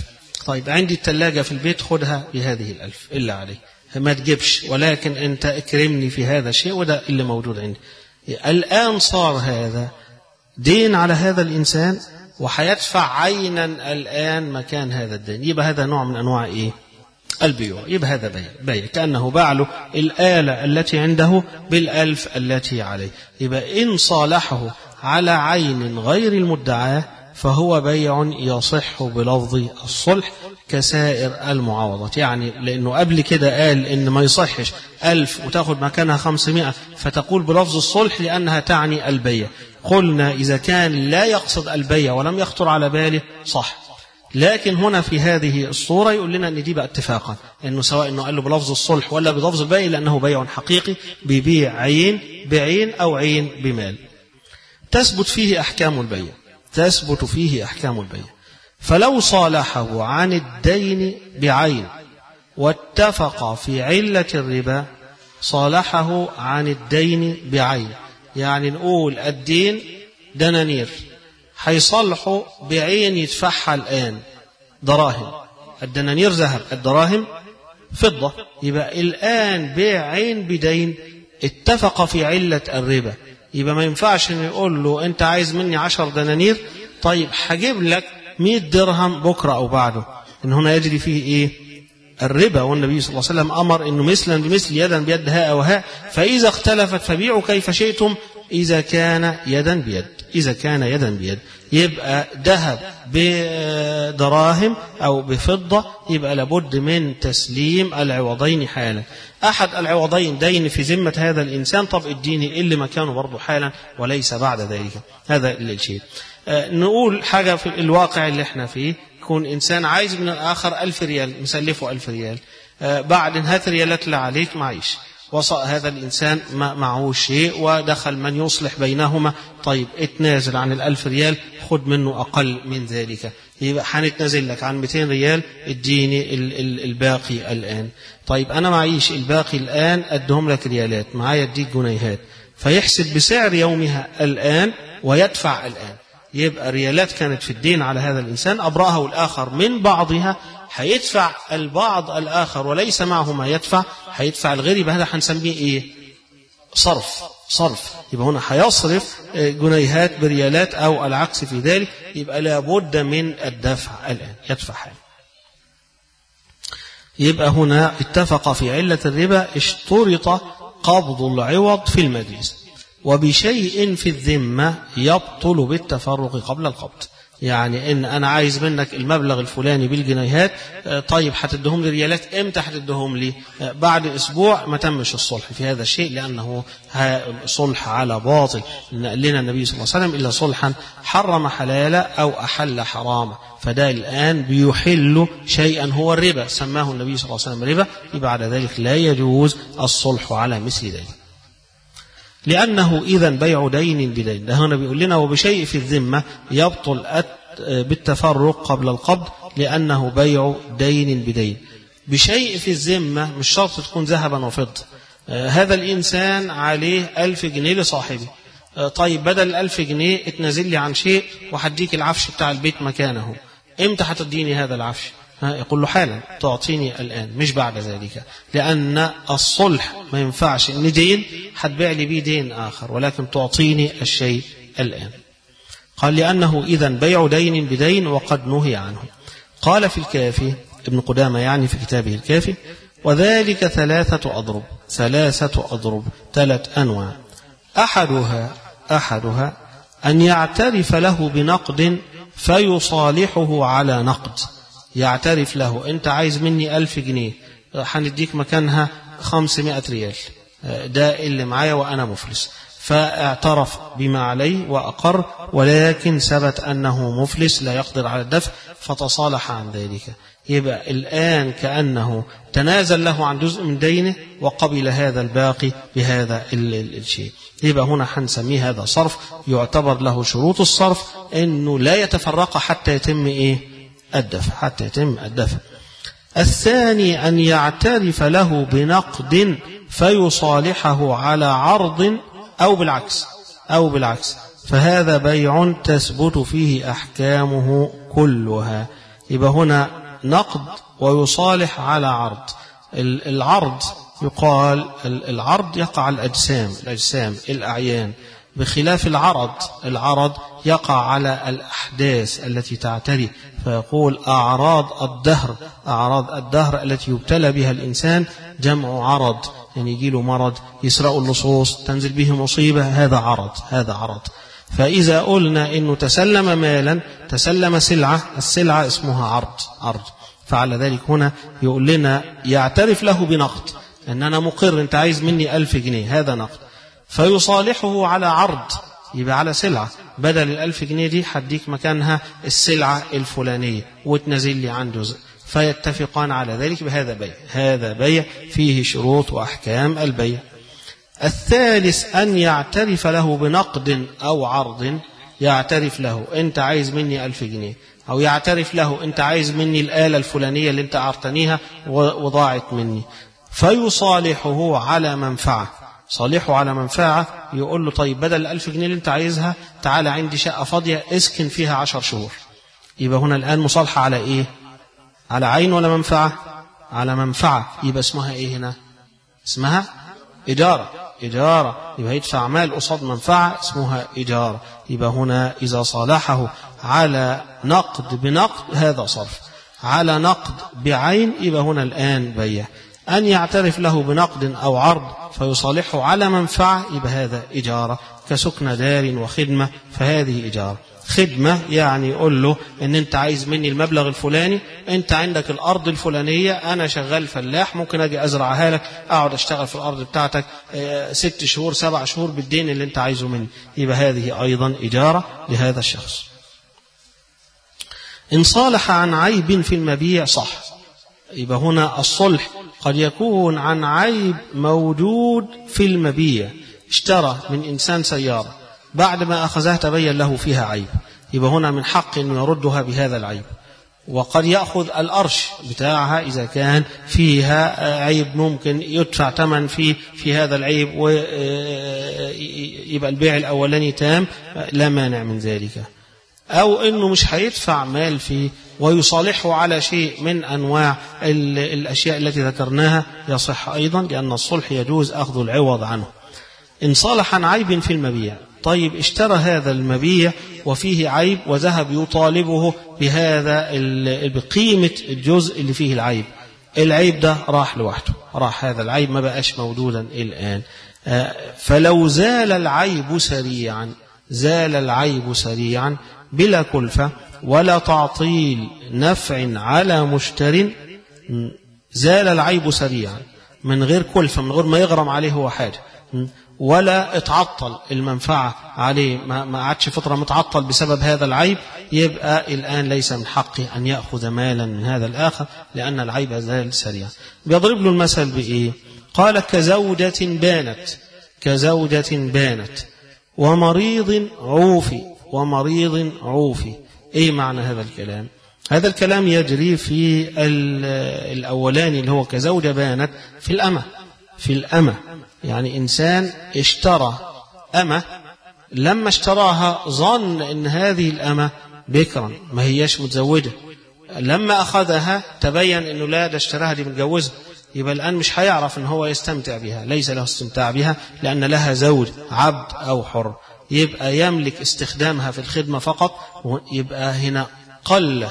طيب عندي الثلاجة في البيت، خدها بهذه 1000 إلا عليه، ما تجيبش، ولكن أنت اكرمني في هذا الشيء وده اللي موجود عندي. الآن صار هذا دين على هذا الإنسان، وحيدفع عينا الآن مكان هذا الدين. يبقى هذا نوع من أنواع إيه؟ البيوع. يبقى هذا بيع كأنه باع له الآلة التي عنده بال1000 التي عليه. يبقى إن صالحه على عين غير المدعاة فهو بيع يصح بلفظ الصلح كسائر المعاوضات. يعني لأنه قبل كده قال إن ما يصحش 1000 وتأخذ مكانها 500 فتقول بلفظ الصلح لأنها تعني البيع. قلنا إذا كان لا يقصد البيع ولم يخطر على باله صح، لكن هنا في هذه الصورة يقول لنا أن دي بقى اتفاقا، أنه سواء أنه قال له بلفظ الصلح ولا بلفظ البيع لأنه بيع حقيقي بيبيع عين بعين أو عين بمال. تثبت فيه أحكام البيع، تثبت فيه أحكام البيع. فلو صالحه عن الدين بعين واتفق في علة الربا صالحه عن الدين بعين. يعني نقول الدين دنانير، هيصلحوا بعين يدفعها الآن دراهم، الدنانير ذهب، الدراهم فضة. يبقى الآن بيع عين بدين اتفق في علة الربا. يبقى ما ينفعش نقول له أنت عايز مني 10 دنانير، طيب هجيب لك 100 درهم بكرة أو بعده، إن هنا يجري فيه إيه؟ الربا. والنبي صلى الله عليه وسلم أمر إنه مثلا بمثل يدا بيد هاء وهاء، فإذا اختلفت فبيعوا كيف شئتم إذا كان يدا بيد، إذا كان يدا بيد. يبقى ذهب بدراهم أو بفضة، يبقى لابد من تسليم العوضين حالا. أحد العوضين دين في ذمة هذا الإنسان، طب اديني اللي مكانه برضه حالا وليس بعد ذلك. هذا الشيء. نقول حاجة في الواقع اللي احنا فيه، يكون إنسان عايز من الآخر 1000 ريال، مسلفه 1000 ريال، بعد هات ريالات اللي عليك معيش، وصأ هذا الإنسان معهوش شيء ودخل من يصلح بينهما، طيب اتنازل عن 1000 ريال، خد منه أقل من ذلك. يبقى هنتنازل لك عن 200 ريال، اديني الباقي الآن. طيب أنا معيش الباقي الآن، أدهم لك ريالات، معايا اديك جنيهات، فيحسب بسعر يومها الآن ويدفع الآن. يبقى ريالات كانت في الدين على هذا الإنسان، أبرأه الآخر من بعضها، هيدفع البعض الآخر وليس معه ما يدفع، هيدفع الغير. يبقى هذا هنسميه إيه؟ صرف. يبقى هنا هيصرف جنيهات بريالات أو العكس في ذلك. يبقى لابد من الدفع الآن، يدفع حالا. يبقى هنا اتفق في علة الربا، اشترط قبض العوض في المجلس، وبشيء في الذمة يبطل بالتفرق قبل القبض. يعني إن أنا عايز منك المبلغ الفلاني بالجنيهات، طيب هتدهم لي ريالات، إمتى هتدهم لي؟ بعد أسبوع. ما تمش الصلح في هذا الشيء لأنه صلح على باطل. لنا النبي صلى الله عليه وسلم إلا صلحا حرم حلالا أو أحل حراما، فده الآن بيحل شيئا هو الربا، سماه النبي صلى الله عليه وسلم ربا. بعد ذلك لا يجوز الصلح على مثل ذلك، لأنه إذا بيع دين بدين. ده هنا بيقول لنا وبشيء في الذمة يبطل بالتفرق قبل القبض، لأنه بيع دين بدين. بشيء في الذمة مش شرط تكون ذهبا وفضة. هذا الإنسان عليه 1000 جنيه لصاحبه، طيب بدل 1000 جنيه اتنازل لي عن شيء وحديك العفش بتاع البيت مكانه، إمتى هتديني هذا العفش؟ يقول له حالا، تعطيني الآن مش بعد ذلك، لأن الصلح ما ينفعش إن دين هتبيع لي بيه دين آخر، ولكن تعطيني الشيء الآن. قال لأنه إذن بيع دين بدين وقد نهي عنه. قال في الكافي ابن قدامة يعني في كتابه الكافي: وذلك 3 أضرب، 3 أنواع. أحدها أن يعترف له بنقد فيصالحه على نقد. يعترف له، أنت عايز مني 1000 جنيه، هنديك مكانها 500 ريال، ده اللي معايا وأنا مفلس. فاعترف بما عليه وأقر، ولكن ثبت أنه مفلس لا يقدر على الدفع، فتصالح عن ذلك. يبقى الآن كأنه تنازل له عن جزء من دينه وقبل هذا الباقي بهذا الشيء. يبقى هنا هنسميه هذا صرف، يعتبر له شروط الصرف أنه لا يتفرق حتى يتم الدفع، حتى يتم الدفع. الثاني أن يعترف له بنقد فيصالحه على عرض أو بالعكس، فهذا بيع تثبت فيه أحكامه كلها. يبقى هنا نقد ويصالح على عرض. العرض يقال العرض يقع على الأجسام الأعيان، بخلاف العرض يقع على الأحداث التي تعتري، فيقول أعراض الدهر التي يبتلى بها الإنسان جمع عرض، يعني يجي له مرض، يسرقوا اللصوص، تنزل به مصيبة، هذا عرض. فإذا قلنا إنه تسلم مالا، تسلم السلعة اسمها عرض. فعلى ذلك هنا يقول لنا يعترف له بنقد، أن أنا مقر أنت عايز مني 1000 جنيه، هذا نقد، فيصالحه على عرض، يبقى على سلعة، بدل 1000 جنيه دي هديك مكانها السلعة الفلانية وتنزل لي عنده، فيتفقان على ذلك، هذا بيع فيه شروط وأحكام البيع. الثالث أن يعترف له بنقد أو عرض، يعترف له أنت عايز مني 1000 جنيه، أو يعترف له أنت عايز مني الآلة الفلانية اللي أنت أعطنيها وضاعت مني، فيصالحه على منفعة. صالحه على منفعة، يقول له طيب بدل 1000 جنيه اللي أنت عايزها، تعالى عندي شقة فاضية اسكن فيها 10 شهور. يبقى هنا الآن مصالحة على إيه؟ على عين ولا منفعة؟ على منفعة. يبقى اسمها إيه هنا؟ اسمها إجارة. يبقى يدفع مال قصاد منفعة، اسمها إجارة. يبقى هنا إذا صالحه على نقد بنقد هذا صرف، على نقد بعين يبقى هنا الآن بيع. أن يعترف له بنقد أو عرض فيصالحه على منفعة، يبقى هذا إجارة، كسكن دار وخدمة، فهذه إجارة. خدمة يعني يقول له إن أنت عايز مني المبلغ الفلاني، أنت عندك الأرض الفلانية، أنا شغال فلاح، ممكن أجي أزرعها لك، أقعد أشتغل في الأرض بتاعتك 6 شهور 7 شهور بالدين اللي أنت عايزه مني، يبقى هذه أيضا إجارة لهذا الشخص. إن صالح عن عيب في المبيع صح. يبقى هنا الصلح قد يكون عن عيب موجود في المبيع، اشترى من إنسان سيارة، بعد ما أخذها تبين له فيها عيب، يبقى هنا من حق أن يردها بهذا العيب. وقد يأخذ الأرش بتاعها إذا كان فيها عيب، ممكن يدفع ثمن في هذا العيب ويبقى البيع الأولاني تام، لا مانع من ذلك. أو أنه مش هيدفع مال فيه ويصالحه على شيء من أنواع الأشياء التي ذكرناها، يصح أيضا، لأن الصلح يجوز أخذ العوض عنه. إن صالح عن عيب في المبيع، طيب اشترى هذا المبيع وفيه عيب وذهب يطالبه بهذا بقيمة الجزء اللي فيه العيب ده راح لوحده، راح هذا العيب ما بقاش موجودا الآن. فلو زال العيب سريعا بلا كلفة ولا تعطيل نفع على مشتر، زال العيب سريعا من غير كلفة، من غير ما يغرم عليه هو حاجة، ولا اتعطل المنفعة عليه، ما عادش فترة متعطل بسبب هذا العيب، يبقى الآن ليس من حقه أن يأخذ مالا من هذا الآخر، لأن العيب زال سريعا. بيضرب له المثل بإيه؟ قال كزوجة بانت ومريض عوفي. إيه معنى هذا الكلام؟ هذا الكلام يجري في الأولاني اللي هو كزوجة بانت في الأمة، يعني إنسان اشترى أمة، لما اشتراها ظن أن هذه الأمة بكرا ما هيش متزوجة، لما أخذها تبين أنه لا، ده اشتراها دي متجوزة، يبقى الآن مش هيعرف أن هو يستمتع بها، ليس له استمتاع بها لأن لها زوج عبد أو حر، يبقى يملك استخدامها في الخدمة فقط. يبقى هنا قل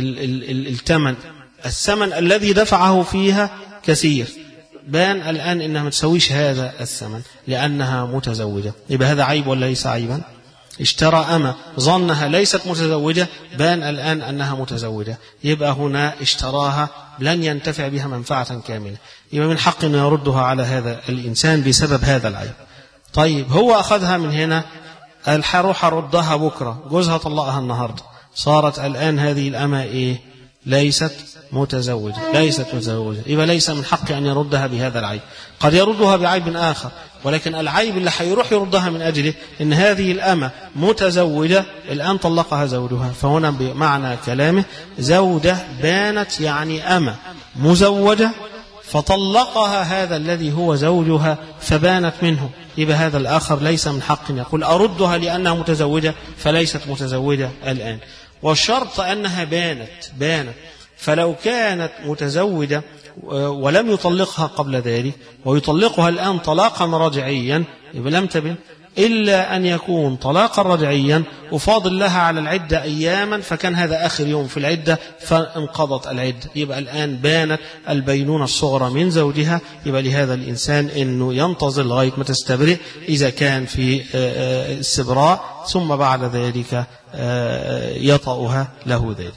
الثمن الذي دفعه فيها كثير، بان الآن إنها ما تسويش هذا الثمن لأنها متزوجة، يبقى هذا عيب ولا ليس عيبا؟ اشترى أمة ظنها ليست متزوجة، بان الآن أنها متزوجة، يبقى هنا اشتراها لن ينتفع بها منفعة كاملة، يبقى من حق أن يردها على هذا الإنسان بسبب هذا العيب. طيب هو أخذها من هنا، هروح أردها بكرة، جوزها طلقها النهاردة، صارت الآن هذه الأمة إيه؟ ليست متزوجة، يبقى ليس من حق أن يردها بهذا العيب. قد يردها بعيب آخر، ولكن العيب اللي هيروح يردها من أجله إن هذه الأمة متزوجة الآن طلقها زوجها، فهنا بمعنى كلامه زوجة بانت يعني أمة مزوجة فطلقها هذا الذي هو زوجها فبانت منه، يبقى هذا الآخر ليس من حق يقول أردها لأنها متزوجة فليست متزوجة الآن. والشرط أنها بانت، فلو كانت متزوجة ولم يطلقها قبل ذلك ويطلقها الآن طلاقا رجعيا يبقى لم تبن، إلا أن يكون طلاقا رجعيا وفاضل لها على العدة أياما، فكان هذا آخر يوم في العدة فانقضت العدة، يبقى الآن بانت البينونة الصغرى من زوجها. يبقى لهذا الإنسان أنه ينتظر لغاية ما تستبرئ إذا كان في استبراء، ثم بعد ذلك يطأها له ذلك.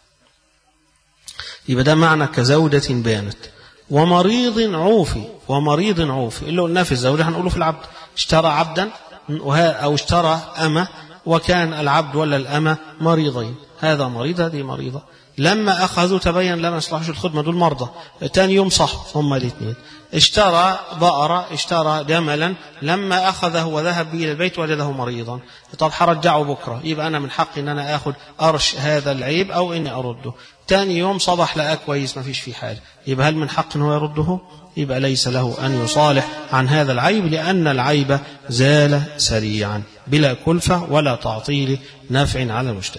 يبقى ده معنى كزوجة بانت. ومريض عوفي، ومريض عوفي اللي قلنا في الزوجة هنقوله في العبد، اشترى عبدا أو اشترى أمة وكان العبد ولا الأمة مريضين، هذا مريض هذه مريضة، لما أخذوا تبين لما يصلحش الخدمة دول مرضى، تاني يوم صح هما الاثنين. اشترى بقرة اشترى جملا، لما أخذه وذهب به إلى البيت وجده مريضا، طب هرجعه بكرة، يبقى أنا من حقي أن أنا أخذ أرش هذا العيب أو إني أرده. تاني يوم صبح لقاه كويس ما فيش فيه حاجة، يبقى هل من حق أنه يرده؟ يبقى ليس له أن يصالح عن هذا العيب، لأن العيب زال سريعا بلا كلفة ولا تعطيل نفع على المشتري.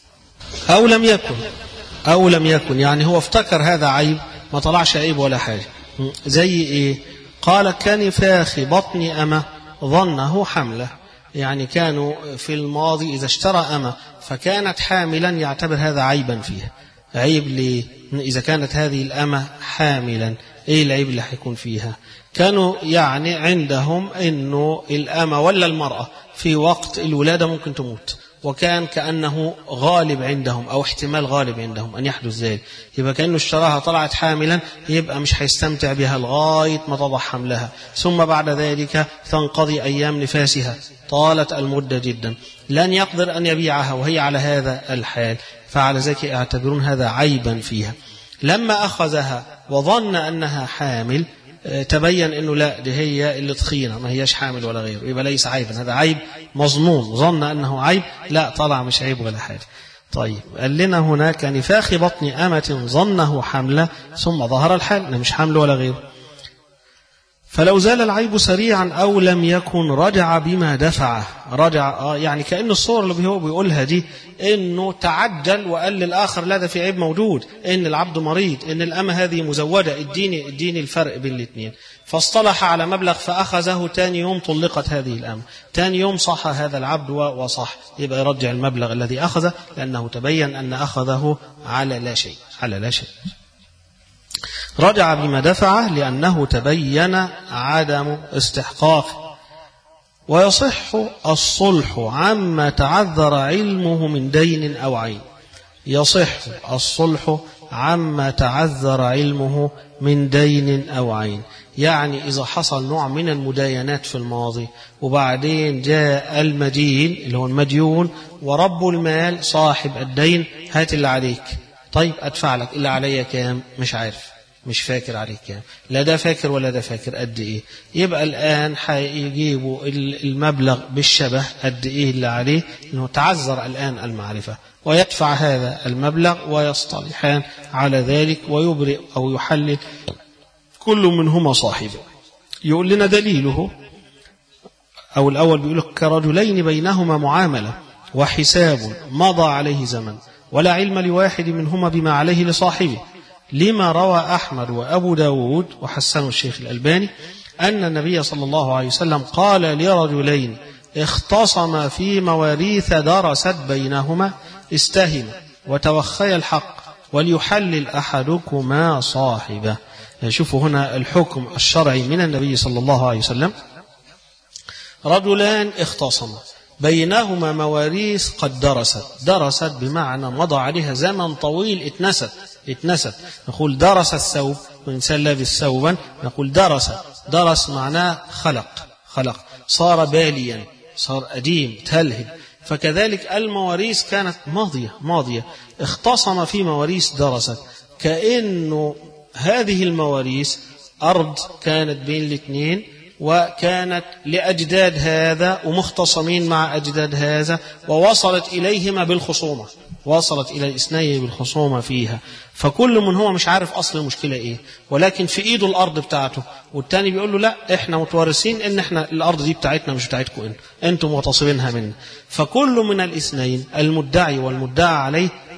أو لم يكن يعني هو افتكر هذا عيب ما طلعش عيب ولا حاجة. زي إيه؟ قال كنفاخ بطن أمة ظنه حمله، يعني كانوا في الماضي إذا اشترى أمة فكانت حاملا يعتبر هذا عيبا فيها. عيب ليه؟ إذا كانت هذه الأمة حاملا إيه العيب اللي هيكون فيها؟ كانوا يعني عندهم إنه الأمة ولا المرأة في وقت الولادة ممكن تموت، وكان كأنه غالب عندهم أو احتمال غالب عندهم أن يحدث ذلك، يبقى كأنه اشتراها طلعت حاملا يبقى مش هيستمتع بها لغاية ما تضع حملها، ثم بعد ذلك تنقضي أيام نفاسها، طالت المدة جدا، لن يقدر أن يبيعها وهي على هذا الحال، فعلى ذلك يعتبرون هذا عيبا فيها. لما أخذها وظن أنها حامل تبين أنه لا دي هي اللي تخينة ما هيش حامل ولا غيره، يبقى ليس عيبا، هذا عيب مظنون، ظن أنه عيب، لا طلع مش عيب ولا حاجة. طيب قال لنا هناك نفاخ بطن أمة ظنه حملة ثم ظهر الحال مش حمل ولا غيره. فلو زال العيب سريعا أو لم يكن رجع بما دفعه، رجع يعني كأن الصور اللي هو بيقولها دي إنه تعجل وقال للآخر لا ده في عيب موجود، إن العبد مريض، إن الأمة هذه مزودة، اديني الفرق بين الاثنين، فاصطلح على مبلغ فأخذه، تاني يوم طلقت هذه الأمة، تاني يوم صح هذا العبد وصح، يبقى يرجع المبلغ الذي أخذه لأنه تبين أن أخذه على لا شيء. رجع بما دفعه لأنه تبين عدم استحقاقه. ويصح الصلح عما تعذر علمه من دين أو عين، يصح الصلح عما تعذر علمه من دين أو عين، يعني إذا حصل نوع من المداينات في الماضي وبعدين جاء المدين اللي هو المديون ورب المال صاحب الدين هات اللي عليك، طيب أدفع لك اللي عليا كام مش عارف مش فاكر عليك كام، لا ده فاكر ولا ده فاكر قد إيه، يبقى الآن هيجيبوا المبلغ بالشبه قد إيه اللي عليه، إنه تعذر الآن المعرفة، ويدفع هذا المبلغ ويصطلحان على ذلك ويبرئ أو يحلل كل منهما صاحبه. يقول لنا دليله، أو الأول بيقول كرجلين بينهما معاملة وحساب مضى عليه زمن ولا علم لواحد منهما بما عليه لصاحبه، لما روى أحمد وأبو داود وحسن الشيخ الألباني أن النبي صلى الله عليه وسلم قال لرجلين اختصم في مواريث درست بينهما استهم وتوخي الحق وليحلل أحدكما صاحبه. شوفوا هنا الحكم الشرعي من النبي صلى الله عليه وسلم، رجلان اختصم بينهما مواريث قد درست بمعنى مضى عليها زمن طويل، اتنست، نقول درس الثوب، وإنسان لابس ثوبا نقول درس معناه خلق صار باليا، صار قديم تلهب، فكذلك المواريث كانت ماضية اختصم في مواريث درست، كأنه هذه المواريث أرض كانت بين الاثنين وكانت لأجداد هذا ومختصمين مع أجداد هذا، ووصلت إليهما بالخصومة، وصلت إلى الاثنين بالخصومة فيها، فكل من هو مش عارف أصل المشكلة إيه، ولكن في إيده الأرض بتاعته، والتاني بيقول له لا إحنا متوارثين إن إحنا الأرض دي بتاعتنا مش بتاعتكم، أنتم مغتصبينها منا، فكل من الاثنين المدعي والمدعى عليه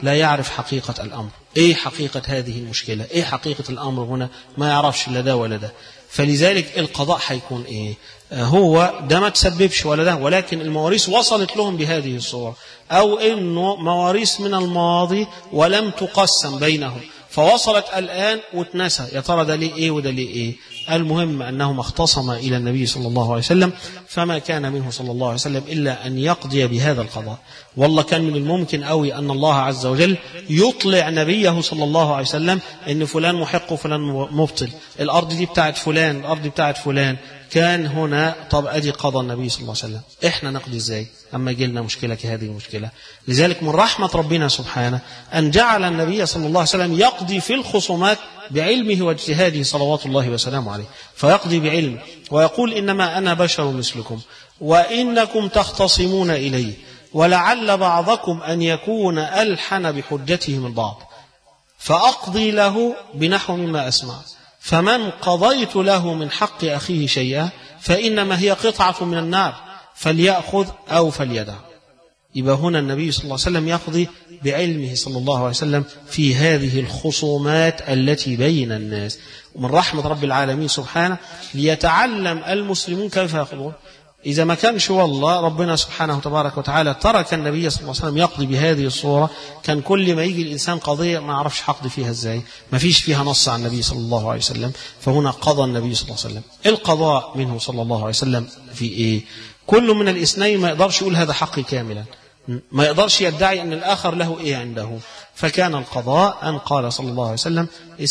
لا يعرف حقيقة الأمر. إيه حقيقة هذه المشكلة؟ إيه حقيقة الأمر هنا؟ ما يعرفش لا ده ولا ده. فلذلك القضاء هيكون إيه؟ هو ده ما تسببش ولا ده، ولكن المواريث وصلت لهم بهذه الصورة، أو إنه مواريث من الماضي ولم تقسم بينهم فوصلت الآن واتنسى، يا ترى ده ليه إيه وده ليه إيه. المهم أنهم اختصما إلى النبي صلى الله عليه وسلم، فما كان منه صلى الله عليه وسلم إلا أن يقضي بهذا القضاء. والله كان من الممكن أوي أن الله عز وجل يطلع نبيه صلى الله عليه وسلم إن فلان محق وفلان مبطل، الأرض دي بتاعت فلان، الأرض دي بتاعت فلان. كان هنا طب أدي قضى النبي صلى الله عليه وسلم، إحنا نقضي إزاي أما جيلنا مشكلة كهذه المشكلة؟ لذلك من رحمة ربنا سبحانه أن جعل النبي صلى الله عليه وسلم يقضي في الخصومات بعلمه واجتهاده صلوات الله وسلامه عليه، فيقضي بعلم ويقول إنما أنا بشر مثلكم وإنكم تختصمون إلي ولعل بعضكم أن يكون ألحن بحجته من بعض، فأقضي له بنحو مما أسمع، فمن قضيت له من حق أخيه شيئا فإنما هي قطعة من النار فليأخذ أو فليدع. يبقى هنا النبي صلى الله عليه وسلم يقضي بعلمه صلى الله عليه وسلم في هذه الخصومات التي بين الناس، ومن رحمة رب العالمين سبحانه ليتعلم المسلمون كيف يقضون. إذا ما كانش والله ربنا سبحانه وتبارك وتعالى ترك النبي صلى الله عليه وسلم يقضي بهذه الصورة، كان كل ما يجي الإنسان قضية ما عرفش حقضي فيها إزاي، ما فيش فيها نص عن النبي صلى الله عليه وسلم. فهنا قضى النبي صلى الله عليه وسلم. القضاء منه صلى الله عليه وسلم في إيه؟ كل من الاثنين ما يقدرش يقول هذا حقي كاملا، ما يقدرش يدعي أن الآخر له إيه عنده. فكان القضاء أن قال صلى الله عليه وسلم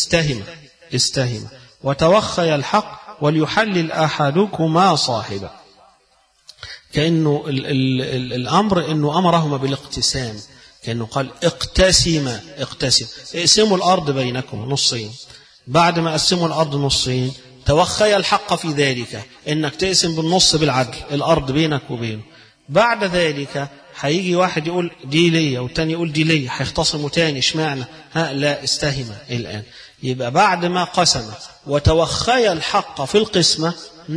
استهم وتوخي الحق وليحلل أحدكما صاحبه. كأنه الأمر أنه أمرهما بالاقتسام، كأنه قال اقتسم اقسموا الأرض بينكم نصين. بعد ما قسموا الأرض نصين توخي الحق في ذلك، أنك تقسم بالنص بالعدل الأرض بينك وبينه. بعد ذلك هيجي واحد يقول دي لي والتاني يقول دي لي، هيختصموا تاني اشمعنى؟ لا استهم الآن. يبقى بعد ما قسم وتوخي الحق في القسمة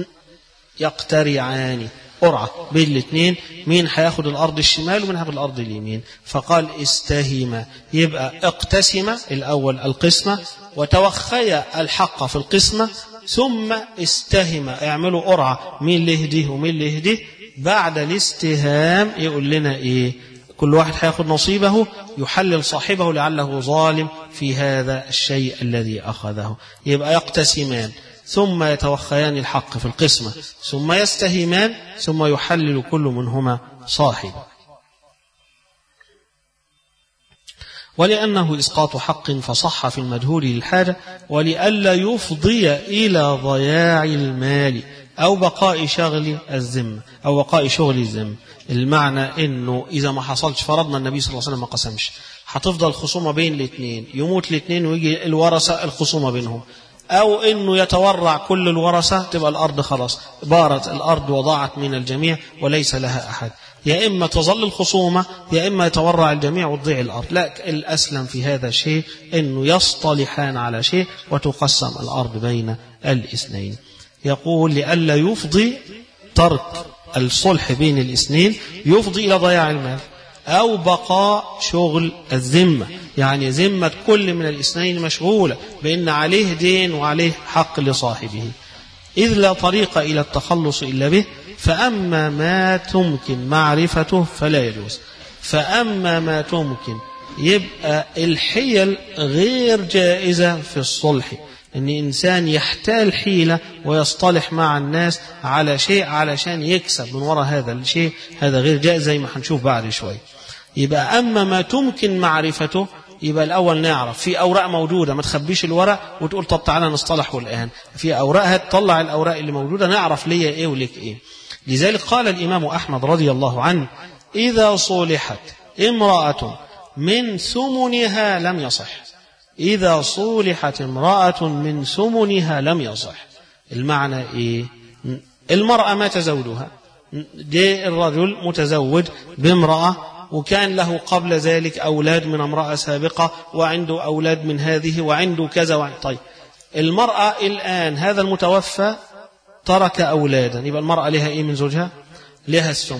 يقترعان، قرعة بين الاثنين، مين هياخد الأرض الشمال ومين هياخد الأرض اليمين. فقال استهم، يبقى اقتسم الأول القسمة وتوخي الحق في القسمة ثم استهم، اعملوا قرعة مين له دي ومين له دي. بعد الاستهام يقول لنا إيه؟ كل واحد هياخد نصيبه، يحلل صاحبه لعله ظالم في هذا الشيء الذي أخذه. يبقى يقتسمان ثم يتوخيان الحق في القسمة ثم يستهمان ثم يحلل كل منهما صاحبه. ولأنه إسقاط حق فصح في المجهول للحاجة، ولئلا يفضي إلى ضياع المال أو بقاء شغل الذمة أو بقاء شغل الذمة. المعنى إنه إذا ما حصلش، فرضنا النبي صلى الله عليه وسلم ما قسمش، هتفضل خصومة بين الاثنين، يموت الاثنين ويجي الورثة الخصومة بينهم، أو إنه يتورع كل الورثة تبقى الأرض خلاص بارت الأرض وضاعت من الجميع وليس لها أحد. يا إما تظل الخصومة يا إما يتورع الجميع وتضيع الأرض. لا، الأسلم في هذا الشيء إنه يصطلحان على شيء وتقسم الأرض بين الاثنين. يقول لئلا يفضي، ترك الصلح بين الاثنين يفضي إلى ضياع المال أو بقاء شغل الذمة، يعني ذمة كل من الاثنين مشغولة بأن عليه دين وعليه حق لصاحبه، إذ لا طريق إلى التخلص إلا به. فأما ما تمكن معرفته فلا يجوز. فأما ما تمكن، يبقى الحيل غير جائزة في الصلح، أن إنسان يحتال حيلة ويصطلح مع الناس على شيء علشان يكسب من وراء هذا الشيء، هذا غير جائز زي ما هنشوف بعد شوي. يبقى أما ما تمكن معرفته، يبقى الأول نعرف في أوراق موجودة، ما تخبيش الورق وتقول طب تعالى نصطلحه الآن، في أوراق هتطلع الأوراق اللي موجودة نعرف ليه إيه وليك إيه. لذلك قال الإمام أحمد رضي الله عنه إذا صلحت امرأة من ثمنها لم يصح. إذا صلحت امرأة من ثمنها لم يصح. المعنى إيه؟ المرأة مات زوجها، جاء الرجل متزوج بامرأة وكان له قبل ذلك أولاد من امرأة سابقة وعنده أولاد من هذه وعنده كذا طيب المرأة الآن هذا المتوفى ترك أولادا، يبقى المرأة لها إيه من زوجها؟ لها الثمن.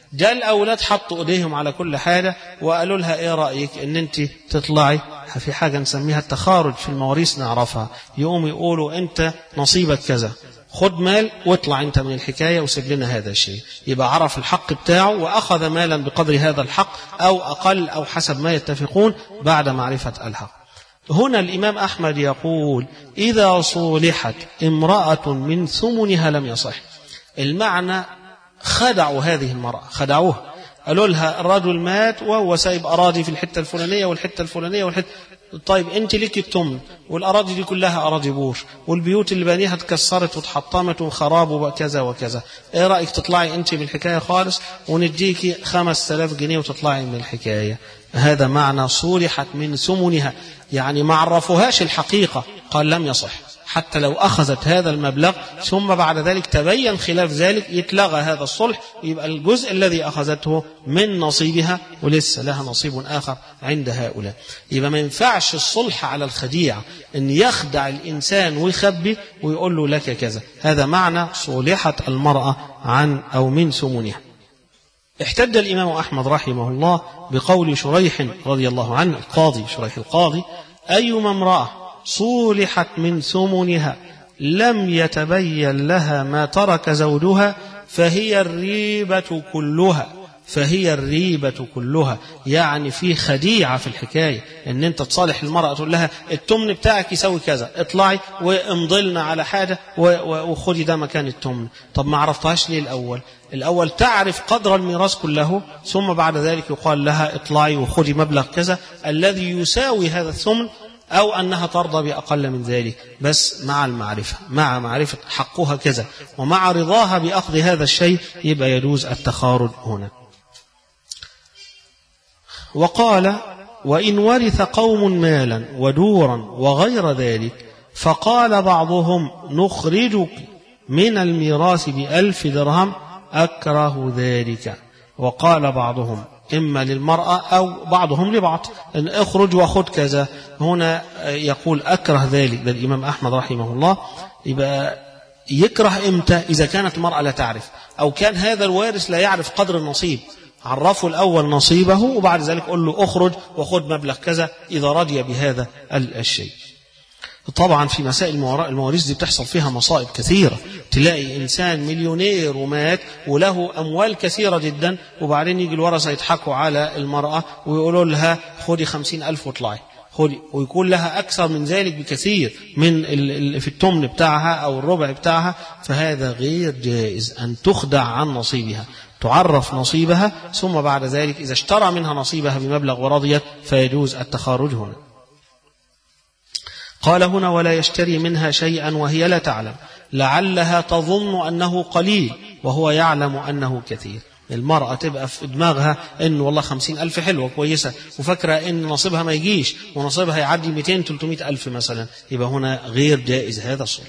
جاء الأولاد حطوا إيديهم على كل حاجة وقالوا لها إيه رأيك إن أنت تطلعي في حاجة نسميها التخارج في المواريث نعرفها، يقوم يقولوا أنت نصيبك كذا، خد مال واطلع أنت من الحكاية وسيب لنا هذا الشيء، يبقى عرف الحق بتاعه وأخذ مالا بقدر هذا الحق أو أقل أو حسب ما يتفقون بعد معرفة الحق. هنا الإمام أحمد يقول إذا صولحت امرأة من ثمنها لم يصح. المعنى خدعوا هذه المرأة، خدعوها، قالوا لها الرجل مات وهو سايب أراضي في الحتة الفلانية والحتة الفلانية والحتة، طيب أنت ليك التمن والأراضي دي كلها أراضي بور والبيوت اللي بانيها اتكسرت وتحطمت وخراب وكذا وكذا، إيه رأيك تطلعي أنت من الحكاية خالص ونديكي 5000 جنيه وتطلعي من الحكاية. هذا معنى صولحت من ثمنها، يعني ما عرفوهاش الحقيقة، قال لم يصح حتى لو أخذت هذا المبلغ ثم بعد ذلك تبين خلاف ذلك يتلغى هذا الصلح، يبقى الجزء الذي أخذته من نصيبها ولسه لها نصيب آخر عند هؤلاء. يبقى ما ينفعش الصلح على الخديعة، أن يخدع الإنسان ويخبي ويقول له لك كذا، هذا معنى صولحت المرأة عن أو من ثمنها. احتج الإمام أحمد رحمه الله بقول شريح رضي الله عنه القاضي شريح القاضي أيما امرأة صولحت من ثمنها لم يتبين لها ما ترك زوجها فهي الريبة كلها، فهي الريبة كلها، يعني في خديعة في الحكاية ان انت تصالح المرأة تقول لها التمن بتاعك يسوي كذا، اطلعي وامضلنا على حاجة وخدي ده مكان التمن. طب ما عرفتهاش ليه الأول تعرف قدر الميراث كله ثم بعد ذلك يقال لها اطلعي وخدي مبلغ كذا الذي يساوي هذا الثمن، أو أنها ترضى بأقل من ذلك، بس مع المعرفة، مع معرفة حقها كذا ومع رضاها بأخذ هذا الشيء يبقى يجوز التخارج هنا. وقال وإن ورث قوم مالا ودورا وغير ذلك فقال بعضهم نخرجك من الميراث ب1000 درهم أكره ذلك، وقال بعضهم إما للمرأة أو بعضهم لبعض أن اخرج وخذ كذا، هنا يقول أكره ذلك. ده الإمام أحمد رحمه الله. يبقى يكره إمتى؟ إذا كانت المرأة لا تعرف أو كان هذا الوارث لا يعرف قدر النصيب، عرفوا الأول نصيبه وبعد ذلك قل له أخرج وخذ مبلغ كذا إذا رضي بهذا الشيء. طبعا في مسائل المواريث دي بتحصل فيها مصائب كثيرة، تلاقي إنسان مليونير ومات وله أموال كثيرة جدا وبعدين يجي الورثة يضحكوا على المرأة ويقولوا لها خدي 50,000 واطلعي خدي، ويكون لها أكثر من ذلك بكثير من في التمن بتاعها أو الربع بتاعها، فهذا غير جائز أن تخدع عن نصيبها، تعرف نصيبها ثم بعد ذلك إذا اشترى منها نصيبها بمبلغ ورضيت فيجوز التخارج هنا. قال هنا ولا يشتري منها شيئا وهي لا تعلم لعلها تظن أنه قليل وهو يعلم أنه كثير. المرأة تبقى في دماغها إن والله 50,000 حلوة كويسة وفكرة إن نصيبها ما يجيش ونصيبها يعدي 200-300,000 مثلا، يبقى هنا غير جائز هذا الصلح.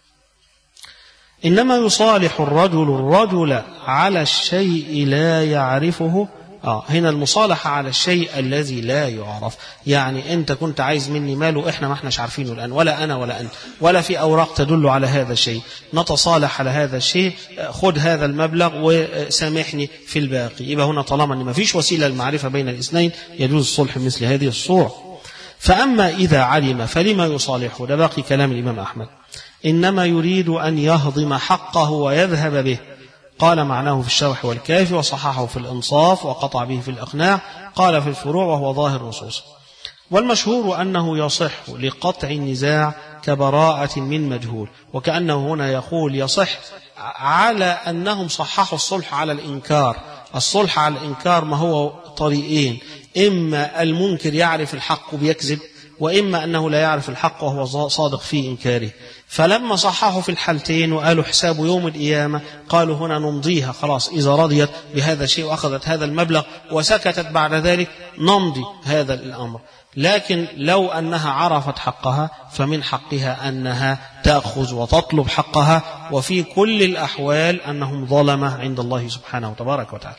إنما يصالح الرجل على الشيء لا يعرفه. هنا المصالحة على الشيء الذي لا يعرف، يعني أنت كنت عايز مني ماله إحنا ما احناش عارفينه الآن، ولا أنا ولا أنت ولا في أوراق تدل على هذا الشيء، نتصالح على هذا الشيء، خذ هذا المبلغ وسامحني في الباقي. يبقى هنا طالما أن ما فيش وسيلة للمعرفة بين الاثنين يجوز الصلح مثل هذه الصورة. فأما إذا علم فلما يصالحه؟ ده باقي كلام الإمام أحمد. إنما يريد أن يهضم حقه ويذهب به. قال معناه في الشرح والكافي وصححه في الإنصاف وقطع به في الإقناع، قال في الفروع وهو ظاهر نصوص. والمشهور أنه يصح لقطع النزاع كبراءة من مجهول، وكأنه هنا يقول يصح على أنهم صححوا الصلح على الإنكار. الصلح على الإنكار ما هو طريقين، إما المنكر يعرف الحق بيكذب، وإما أنه لا يعرف الحق وهو صادق في إنكاره. فلما صححوا في الحالتين وقالوا حساب يوم القيامة قالوا هنا نمضيها خلاص، إذا رضيت بهذا الشيء وأخذت هذا المبلغ وسكتت بعد ذلك نمضي هذا الأمر. لكن لو أنها عرفت حقها فمن حقها أنها تأخذ وتطلب حقها، وفي كل الأحوال أنهم ظلمة عند الله سبحانه وتبارك وتعالى.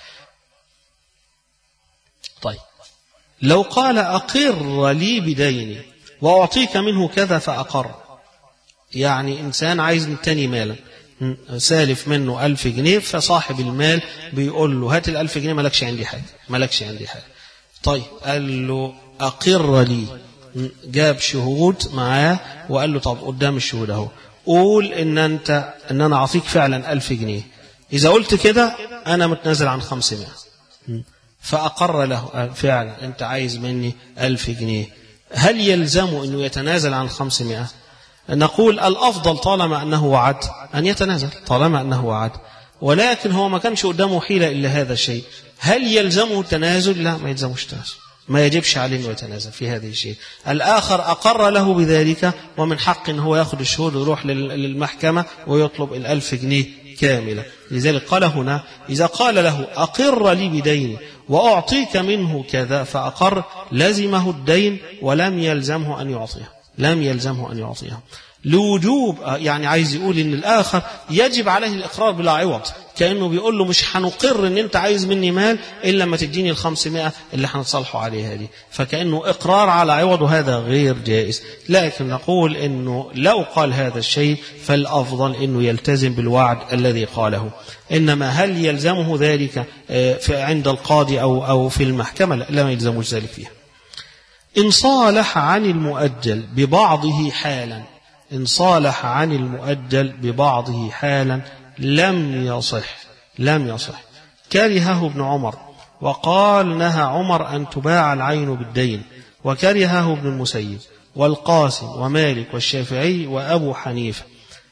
طيب لو قال أقر لي بديني وأعطيك منه كذا فأقر، يعني إنسان عايز من التاني مالا سالف منه 1000 جنيه، فصاحب المال بيقول له هات ال1000 جنيه، مالكش عندي حاجة، مالكش عندي حاجة. طيب قال له أقر لي، جاب شهود معاه وقال له طب قدام الشهود اهو قول ان انا اعطيك فعلا 1000 جنيه، اذا قلت كده انا متنازل عن 500. فأقر له فعلا انت عايز مني 1000 جنيه، هل يلزمه انه يتنازل عن 500؟ نقول الافضل طالما انه وعد ان يتنازل، طالما انه وعد، ولكن هو ما كانش قدامه حيلة الا هذا الشيء. هل يلزمه التنازل؟ لا، ما يلزموش التنازل، ما يجبش عليه انه يتنازل في هذه الشيء. الآخر أقر له بذلك، ومن حق ان هو ياخذ الشهود ويروح للمحكمة ويطلب 1000 جنيه كاملة. لذلك قال هنا إذا قال له أقر لي بدين وأعطيك منه كذا فأقر، لزمه الدين ولم يلزمه أن يعطيه، لم يلزمه أن يعطيه لوجوب. يعني عايز يقول ان الآخر يجب عليه الإقرار بلا عوض، كأنه بيقول له مش هنقر ان انت عايز مني مال إلا لما تديني 500 اللي هنتصالحوا عليها دي، فكأنه إقرار على عوض، وهذا غير جائز. لكن نقول انه لو قال هذا الشيء فالأفضل انه يلتزم بالوعد الذي قاله. إنما هل يلزمه ذلك عند القاضي أو في المحكمة؟ لا، ما يلزموش ذلك فيها. إن صالح عن المؤجل ببعضه حالا، إن صالح عن المؤجل ببعضه حالا لم يصح، لم يصح. كرهه ابن عمر وقال نهى عمر أن تباع العين بالدين، وكرهه ابن المسيب والقاسم ومالك والشافعي وأبو حنيفة.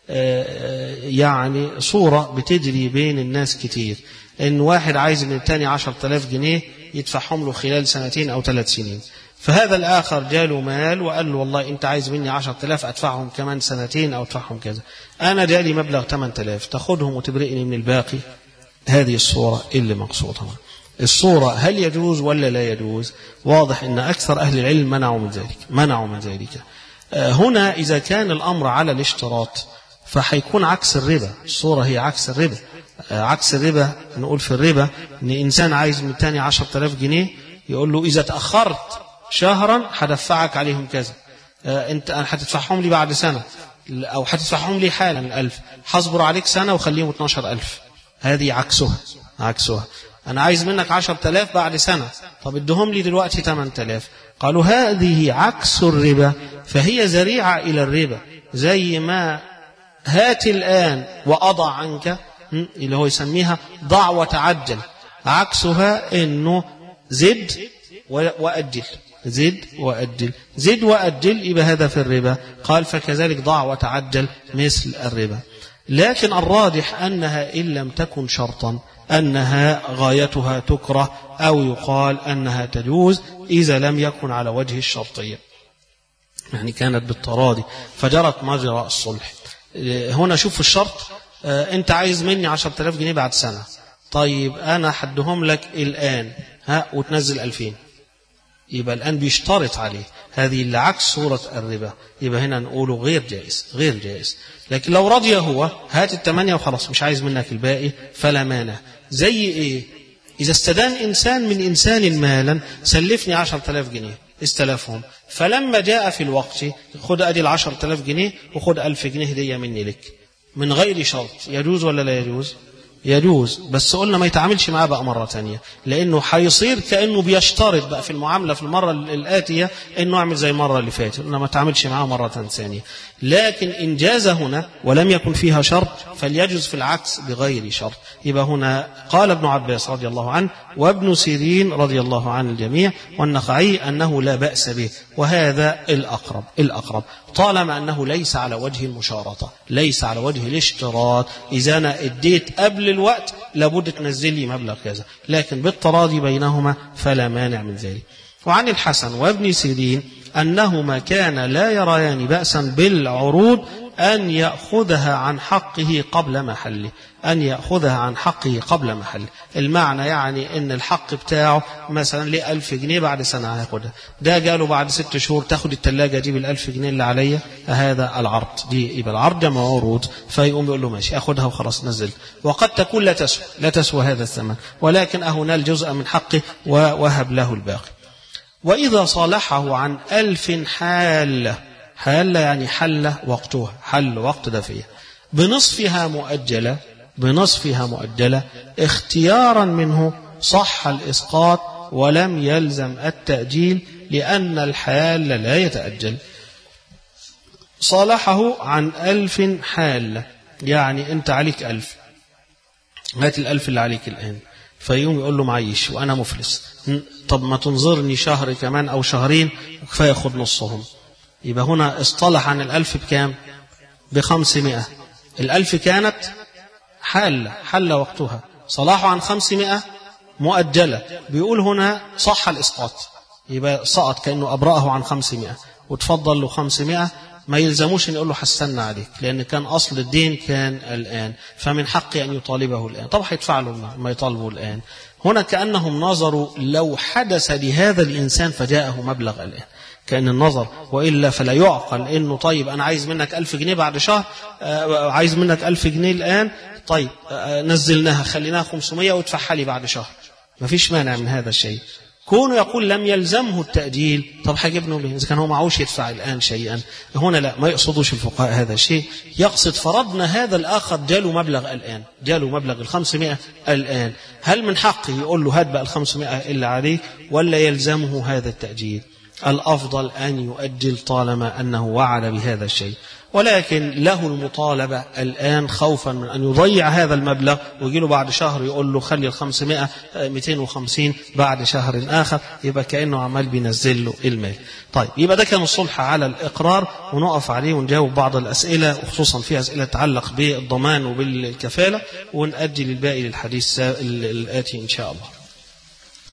يعني صورة بتجري بين الناس كتير، إن واحد عايز من التاني 10,000 جنيه يدفعهم له خلال 2 أو 3 سنين، فهذا الآخر جاله مال وقال له والله أنت عايز مني 10,000 أدفعهم كمان 2 أو أدفعهم كذا، أنا جالي مبلغ 8,000 تاخدهم وتبرئني من الباقي. هذه الصورة اللي مقصودها. الصورة هل يجوز ولا لا يجوز؟ واضح أن أكثر أهل العلم منعوا من ذلك. هنا إذا كان الأمر على الاشتراط فحيكون عكس الربا، الصورة هي عكس الربا. عكس الربا نقول في الربا أن إنسان عايز من التاني 10,000 جنيه يقول له إذا تأخرت شهرا هدفعك عليهم كذا، أنت هتدفعهم لي بعد سنة، أو هتدفعهم لي حالا 1000، هصبر عليك سنة وخليهم 12,000. هذه عكسها. أنا عايز منك 10,000 بعد سنة، طب ادهم لي دلوقتي 8,000. قالوا هذه عكس الربا، فهي ذريعة إلى الربا. زي ما هات الآن وأضع عنك، اللي هو يسميها ضع وتعجل، عكسها إنه زد وأجل، زد وأجل، يبقى هذا في الربا. قال فكذلك ضع وتعجل مثل الربا. لكن الراجح أنها إن لم تكن شرطا أنها غايتها تكره، أو يقال أنها تجوز إذا لم يكن على وجه الشرطية، يعني كانت بالتراضي فجرت مجرى الصلح. هنا شوف الشرط، أنت عايز مني 10,000 جنيه بعد سنة، طيب أنا حدهم لك الآن وتنزل 2000، يبقى الآن بيشترط عليه، هذه اللي عكس صورة الربا، يبقى هنا نقوله غير جائز. لكن لو رضي هو هات 8 وخلاص مش عايز منك الباقي فلا مانع. زي إيه؟ إذا استدان إنسان من إنسان مالا، سلفني 10,000 جنيه، استلفهم، فلما جاء في الوقت خد أدي 10,000 جنيه وخد 1000 جنيه هدية مني لك من غير شرط، يجوز ولا لا يجوز؟ يجوز، بس قلنا ما يتعاملش معاه بقى مرة تانية، لأنه حيصير كأنه بيشترط بقى في المعاملة في المرة الآتية إنه أعمل زي المرة اللي فاتت، قلنا ما تعاملش معاه مرة ثانية. لكن إن جاز هنا ولم يكن فيها شرط فليجوز في العكس بغير شرط. يبقى هنا قال ابن عباس رضي الله عنه وابن سيرين رضي الله عن الجميع والنخعي أنه لا بأس به، وهذا الأقرب طالما أنه ليس على وجه المشارطة، ليس على وجه الاشتراط. إذا أنا اديت قبل الوقت لابد تنزل لي مبلغ كذا، لكن بالتراضي بينهما فلا مانع من ذلك. وعن الحسن وابن سيرين أنهما كان لا يريان بأسا بالعروض أن يأخذها عن حقه قبل محله، المعنى يعني أن الحق بتاعه مثلا ليه 1000 جنيه بعد سنة هياخدها، ده جاله بعد 6 شهور تاخد التلاجة جيب 1000 جنيه اللي عليا، هذا العرض، دي يبقى العرض جمع عروض، فيقوم يقول له ماشي أخدها وخلاص نزلت، وقد تكون لا تسوى هذا الثمن، ولكن أهنال جزء من حقه ووهب له الباقي. وإذا صالحه عن 1000 حالة يعني حل وقتها، حل وقت دفية، بنصفها مؤجلة اختيارا منه صح الإسقاط ولم يلزم التأجيل لأن الحال لا يتأجل. صالحه عن 1000 حالة، يعني أنت عليك 1000، هات 1000 اللي عليك الآن. فيقوم يقول له معيش وأنا مفلس، طب ما تنظرني شهر كمان أو شهرين وكفاية أخذ نصهم. يبقى هنا اصطلح عن 1000 بكام؟ ب500. 1000 كانت حل وقتها، صلاحه عن 500 مؤجلة. بيقول هنا صح الإسقاط، يبقى سقط كأنه أبرأه عن 500 وتفضل له 500. ما يلزموش أن يقول له حسنا عليك، لأن كان أصل الدين كان الآن، فمن حقه أن يطالبه الآن. طب هيدفع له ما يطالبه الآن. هنا كأنهم نظروا لو حدث لهذا الإنسان فجاءه مبلغ الآن، كأن النظر، وإلا فلا يعقل إنه طيب أنا عايز منك 1000 جنيه بعد شهر، عايز منك 1000 جنيه الآن، طيب نزلناها خليناها 500 وادفعها لي بعد شهر. ما فيش مانع من هذا الشيء. كونه يقول لم يلزمه التأجيل، طب هجيبنه ليه إذا كان هو معوش يدفع الآن شيئا؟ هنا لا، ما يقصدوش الفقهاء هذا الشيء. يقصد فرضنا هذا الآخر جاله مبلغ الآن، جاله مبلغ 500 الآن، هل من حقه يقول له هات بقى 500 إلا عليك ولا يلزمه هذا التأجيل؟ الأفضل أن يؤجل طالما أنه وعد بهذا الشيء، ولكن له المطالبة الآن خوفا من أن يضيع هذا المبلغ ويجي له بعد شهر يقول له خلي 500 250 بعد شهر آخر، يبقى كأنه عمال بينزل له المال. طيب يبقى ده كان الصلح على الإقرار، ونقف عليه ونجاوب بعض الأسئلة، وخصوصا في أسئلة تتعلق بالضمان وبالكفالة، ونأجل الباقي للحديث الآتي إن شاء الله.